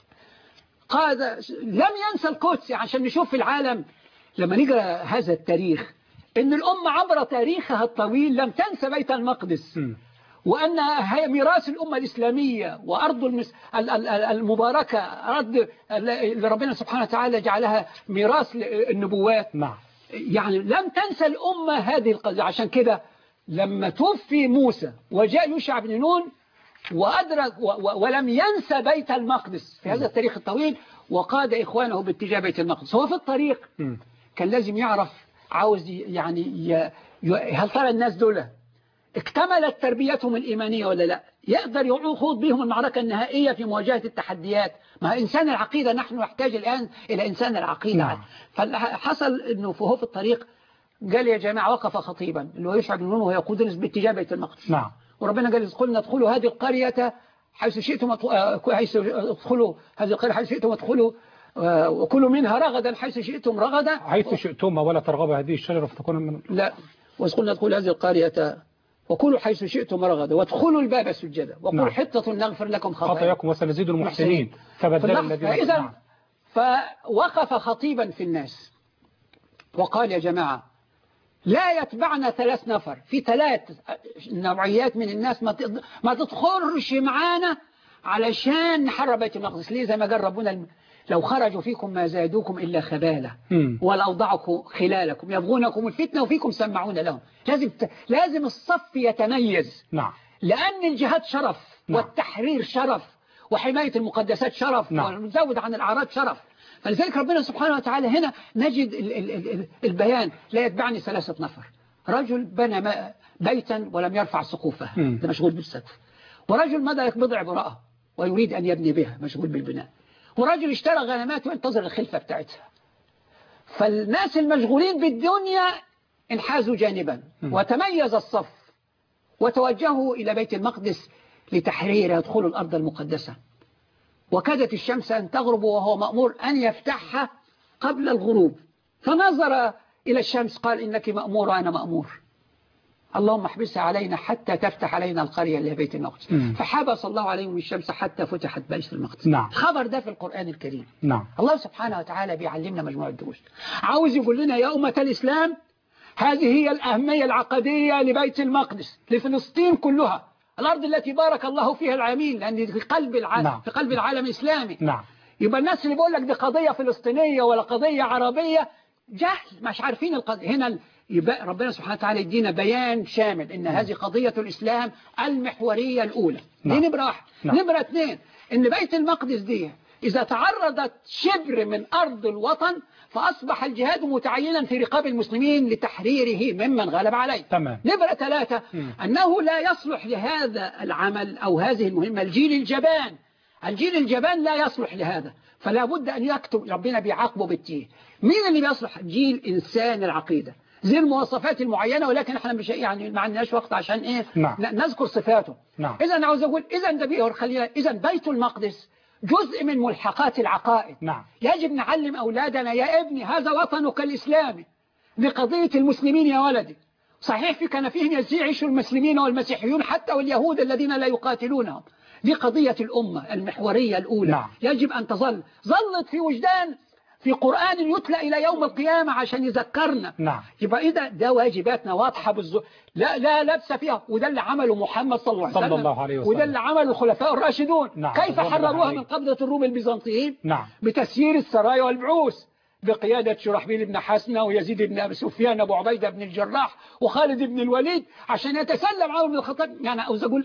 لم ينسى القدس عشان نشوف في العالم لما نقرأ هذا التاريخ إن الأمة عبر تاريخها الطويل لم تنسى بيت المقدس وأنها هي ميراث الأمة الإسلامية وأرض المباركة أرض اللي ربنا سبحانه وتعالى جعلها ميراث النبوات. نعم. يعني لم تنسى الأمة هذه القضية. عشان كده لما توفي موسى وجاء يوشع بن نون وأدرك ولم ينسى بيت المقدس في هذا التاريخ الطويل وقاد إخوانه باتجاه بيت المقدس. هو في الطريق كان لازم يعرف عاوز يعني هل ترى الناس دول اكتملت تربيتهم الإيمانية ولا لا، يقدر يخوض بهم المعركة النهائية في مواجهة التحديات. ما إنسان العقيدة نحن نحتاج الآن إلى إنسان العقيدة. فحصل أنه هو في الطريق قال يا جماعة وقف خطيبا اللي هو يوشع بن نون ويقود الناس باتجاه بيت المقدس. نعم. وربنا قال قلنا ادخلوا هذه القرية حيث شئتم ادخلوا هذه القرية حيث شئتم ادخلوا وكلوا منها رغدا حيث شئتم رغدا حيث شئتم ولا ترغبوا هذه الشجرة فتكون من لا وقلنا ادخلوا هذه القرية وكلوا حيث شئتم رغدا وادخلوا الباب سجدا وقولوا حطة نغفر لكم خطاياكم وسنزيد المحسنين فبدل الذين فوقف خطيبا في الناس وقال يا جماعة لا يتبعنا 3 نفر في 3 نوعيات من الناس ما تدخلش معانا علشان نحرر بيت المقدس. ليه؟ زي ما قال ربنا لو خرجوا فيكم ما زادوكم إلا خبالة ولأوضعكم خلالكم يبغونكم الفتنة وفيكم سمعون لهم. لازم الصف يتميز. نعم. لأن الجهاد شرف. نعم. والتحرير شرف وحماية المقدسات شرف. نعم. والمزود عن الأعراض شرف. فلذلك ربنا سبحانه وتعالى هنا نجد البيان لا يتبعني 3 نفر. رجل بنى بيتا ولم يرفع سقوفه ده مشغول بالسقف. ورجل مضى بضع براءة ويريد أن يبني بها مشغول بالبناء. ورجل اشترى غنمات وانتظر الخلفة بتاعتها. فالناس المشغولين بالدنيا انحازوا جانبا وتميز الصف وتوجهوا إلى بيت المقدس لتحريره يدخلوا الأرض المقدسة. وكادت الشمس أن تغرب وهو مأمور أن يفتحها قبل الغروب فنظر إلى الشمس قال إنك مأمور وأنا مأمور اللهم احبسها علينا حتى تفتح علينا القرية اللي هي بيت المقدس. فحبس الله عليهم الشمس حتى فتحت بيت المقدس. نعم. خبر ده في القرآن الكريم. نعم. الله سبحانه وتعالى بيعلمنا مجموعة دروس. عاوز يقول لنا يا أمة الإسلام هذه هي الأهمية العقدية لبيت المقدس لفلسطين كلها الأرض التي بارك الله فيها العامين لأن في قلب العالم. نعم. في قلب العالم الإسلامي. نعم. يبقى الناس اللي بيقول لك دي قضية فلسطينية ولا قضية عربية جهل مش عارفين القضية. هنا يبقى ربنا سبحانه وتعالى يدينا بيان شامل إن هذه قضية الإسلام المحورية الأولى. دي نمرة 1. نمرة 2 إن بيت المقدس دي إذا تعرضت شبر من أرض الوطن فأصبح الجهاد متعينا في رقاب المسلمين لتحريره ممن غلب عليه. تمام. نمرة 3 أنه لا يصلح لهذا العمل أو هذه المهمة الجيل الجبان. الجيل الجبان لا يصلح لهذا فلا بد أن يكتب ربنا بيعاقبه بالتيه. مين اللي بيصلح؟ جيل إنسان العقيدة زي المواصفات المعينة ولكن احنا مش يعني ما عندناش وقت عشان ايه. نعم. نذكر صفاته. نعم. إذا عاوز أقول إذا ده خلينا إذا بيت المقدس جزء من ملحقات العقائد. نعم. يجب نعلم أولادنا يا ابني هذا وطنك الإسلامي بقضية المسلمين يا ولدي. صحيح في كان فيهم يعيش المسلمين والمسيحيون حتى واليهود الذين لا يقاتلونهم. دي قضية الأمة المحورية الأولى. نعم. يجب أن ظلت في وجدان في قرآن يتلى إلى يوم القيامة عشان يذكرنا. نعم. يبقى إذا ده واجباتنا واضحة لا لبس فيها وده اللي عمله محمد صلى الله عليه وسلم وده اللي عمله الخلفاء الراشدون. نعم. كيف حرروها من قبضة الروم البيزنطيين. نعم. بتسيير السرايا والبعوث بقيادة شرحبيل بن حسنة ويزيد بن أبي سفيان أبو عبيدة بن الجراح وخالد بن الوليد عشان يتسلم عمر بن الخطاب. يعني عاوز أقول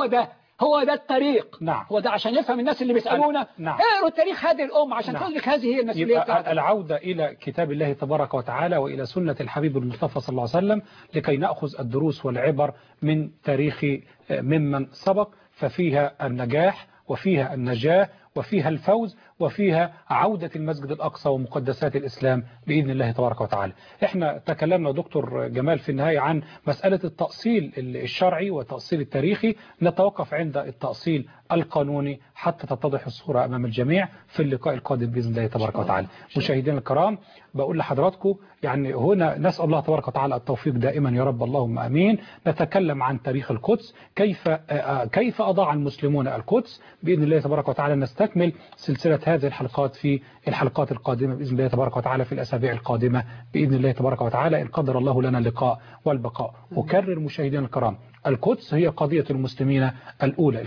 هو ده الطريق. نعم. هو ده عشان يفهم الناس اللي بيسألونا. نعم. اقروا التاريخ هذه الأمة عشان تدرك هذه هي المسؤولية بتاعتها. العودة إلى كتاب الله تبارك وتعالى وإلى سنة الحبيب المصطفى صلى الله عليه وسلم لكي نأخذ الدروس والعبر من تاريخ ممن سبق ففيها النجاح وفيها النجاة وفيها الفوز وفيها عودة المسجد الأقصى ومقدسات الإسلام بإذن الله تبارك وتعالى. احنا تكلمنا دكتور جمال في النهاية عن مسألة التأصيل الشرعي والتأصيل التاريخي، نتوقف عند التأصيل القانوني حتى تتضح الصورة أمام الجميع في اللقاء القادم بإذن الله تبارك وتعالى. مشاهدينا الكرام، بقول لحضراتكم يعني هنا نسأل الله تبارك وتعالى التوفيق دائما يا رب، اللهم أمين. نتكلم عن تاريخ القدس، كيف أضاع المسلمون القدس بإذن الله تبارك وتعالى. نستكمل سلسلة هذه الحلقات في الحلقات القادمة بإذن الله تبارك وتعالى، في الأسابيع القادمة بإذن الله تبارك وتعالى، إن قدر الله لنا اللقاء والبقاء. أكرر مشاهدينا الكرام، القدس هي قضية المسلمين الأولى،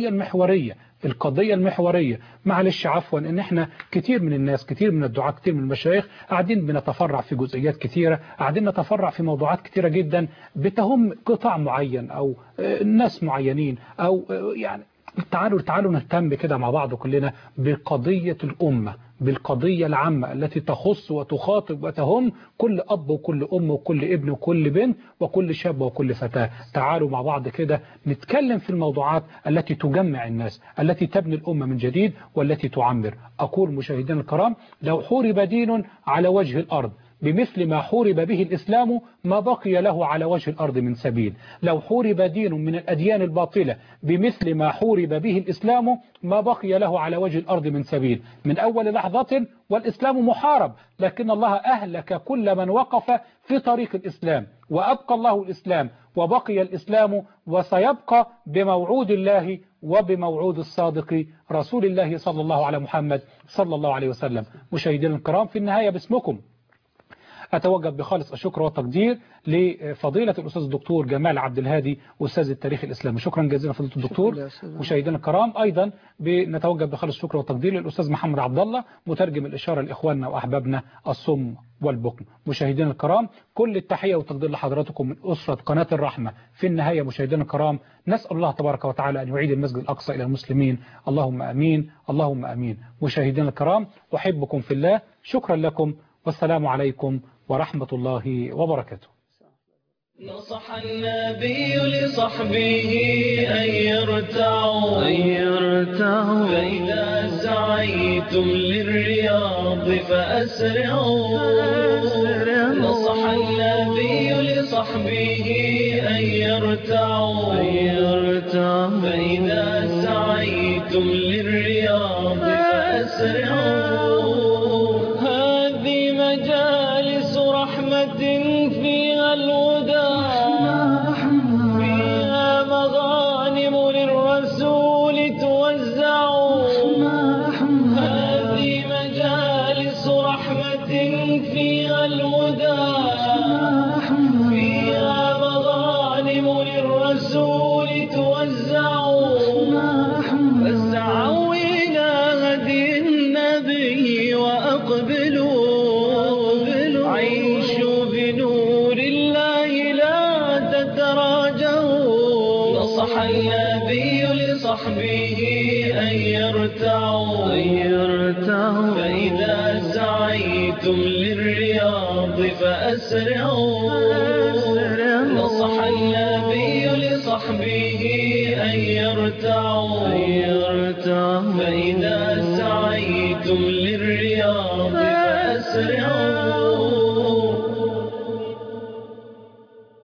القضية المحورية. معلش عفوا ان احنا كتير من الناس، كتير من الدعاة، كتير من المشايخ قاعدين بنتفرع في جزئيات كتيرة، قاعدين نتفرع في موضوعات كتيرة جدا بتهم قطاع معين او ناس معينين، او يعني تعالوا نهتم كده مع بعض كلنا بقضية الأمة، بالقضية العامة التي تخص وتخاطب وتهم كل أب وكل أم وكل ابن وكل بنت وكل شاب وكل فتاة. تعالوا مع بعض كده نتكلم في الموضوعات التي تجمع الناس، التي تبني الأمة من جديد والتي تعمر. أقول مشاهدينا الكرام، لو حورب دين على وجه الأرض بمثل ما حورب به الإسلام ما بقي له على وجه الأرض من سبيل. لو حورب دين من الأديان الباطلة بمثل ما حورب به الإسلام ما بقي له على وجه الأرض من سبيل. من أول لحظة والإسلام محارب، لكن الله أهلك كل من وقف في طريق الإسلام، وأبقى الله الإسلام وبقي الإسلام، وسيبقى بموعود الله وبموعود الصادق رسول الله صلى الله على محمد صلى الله عليه وسلم. مشاهدينا الكرام، في النهاية باسمكم أتوجه بخالص الشكر والتقدير لفضيلة الأستاذ الدكتور جمال عبد الهادي أستاذ التاريخ الإسلامي. شكرا جزيلا فضيلة الدكتور. مشاهدينا الكرام، أيضا بنتوجه بخالص الشكر والتقدير للأستاذ محمد عبد الله مترجم الإشارة لإخواننا وأحبابنا الصم والبكم. مشاهدينا الكرام، كل التحية والتقدير لحضراتكم من أسرة قناة الرحمة. في النهاية مشاهدينا الكرام، نسأل الله تبارك وتعالى أن يعيد المسجد الأقصى إلى المسلمين، اللهم أمين اللهم أمين. مشاهدينا الكرام، أحبكم في الله، شكرا لكم، والسلام عليكم ورحمة الله وبركاته. نصح النبي لصحبه أن يرتعوا فإذا سعيتم للرياض فأسرعوا. نصح النبي لصحبه أن يرتعوا فإذا سعيتم للرياض فأسرعوا. هذه مجالس رحمة فيها الهدى، فيها مغانم للرسول توزع. هذه مجالس رحمة فيها الهدى، فيها مغانم للرسول توزع. فاسعوا إلى هدي النبي وأقبلوا، عيشوا بنور الله لا تتراجعوا. نصح النبي لصحبه أن يرتعوا فإذا سعيتم للرياض فأسرعوا. نصح النبي لصحبه أن يرتعوا فإذا سعيتم للرياض فأسرعوا.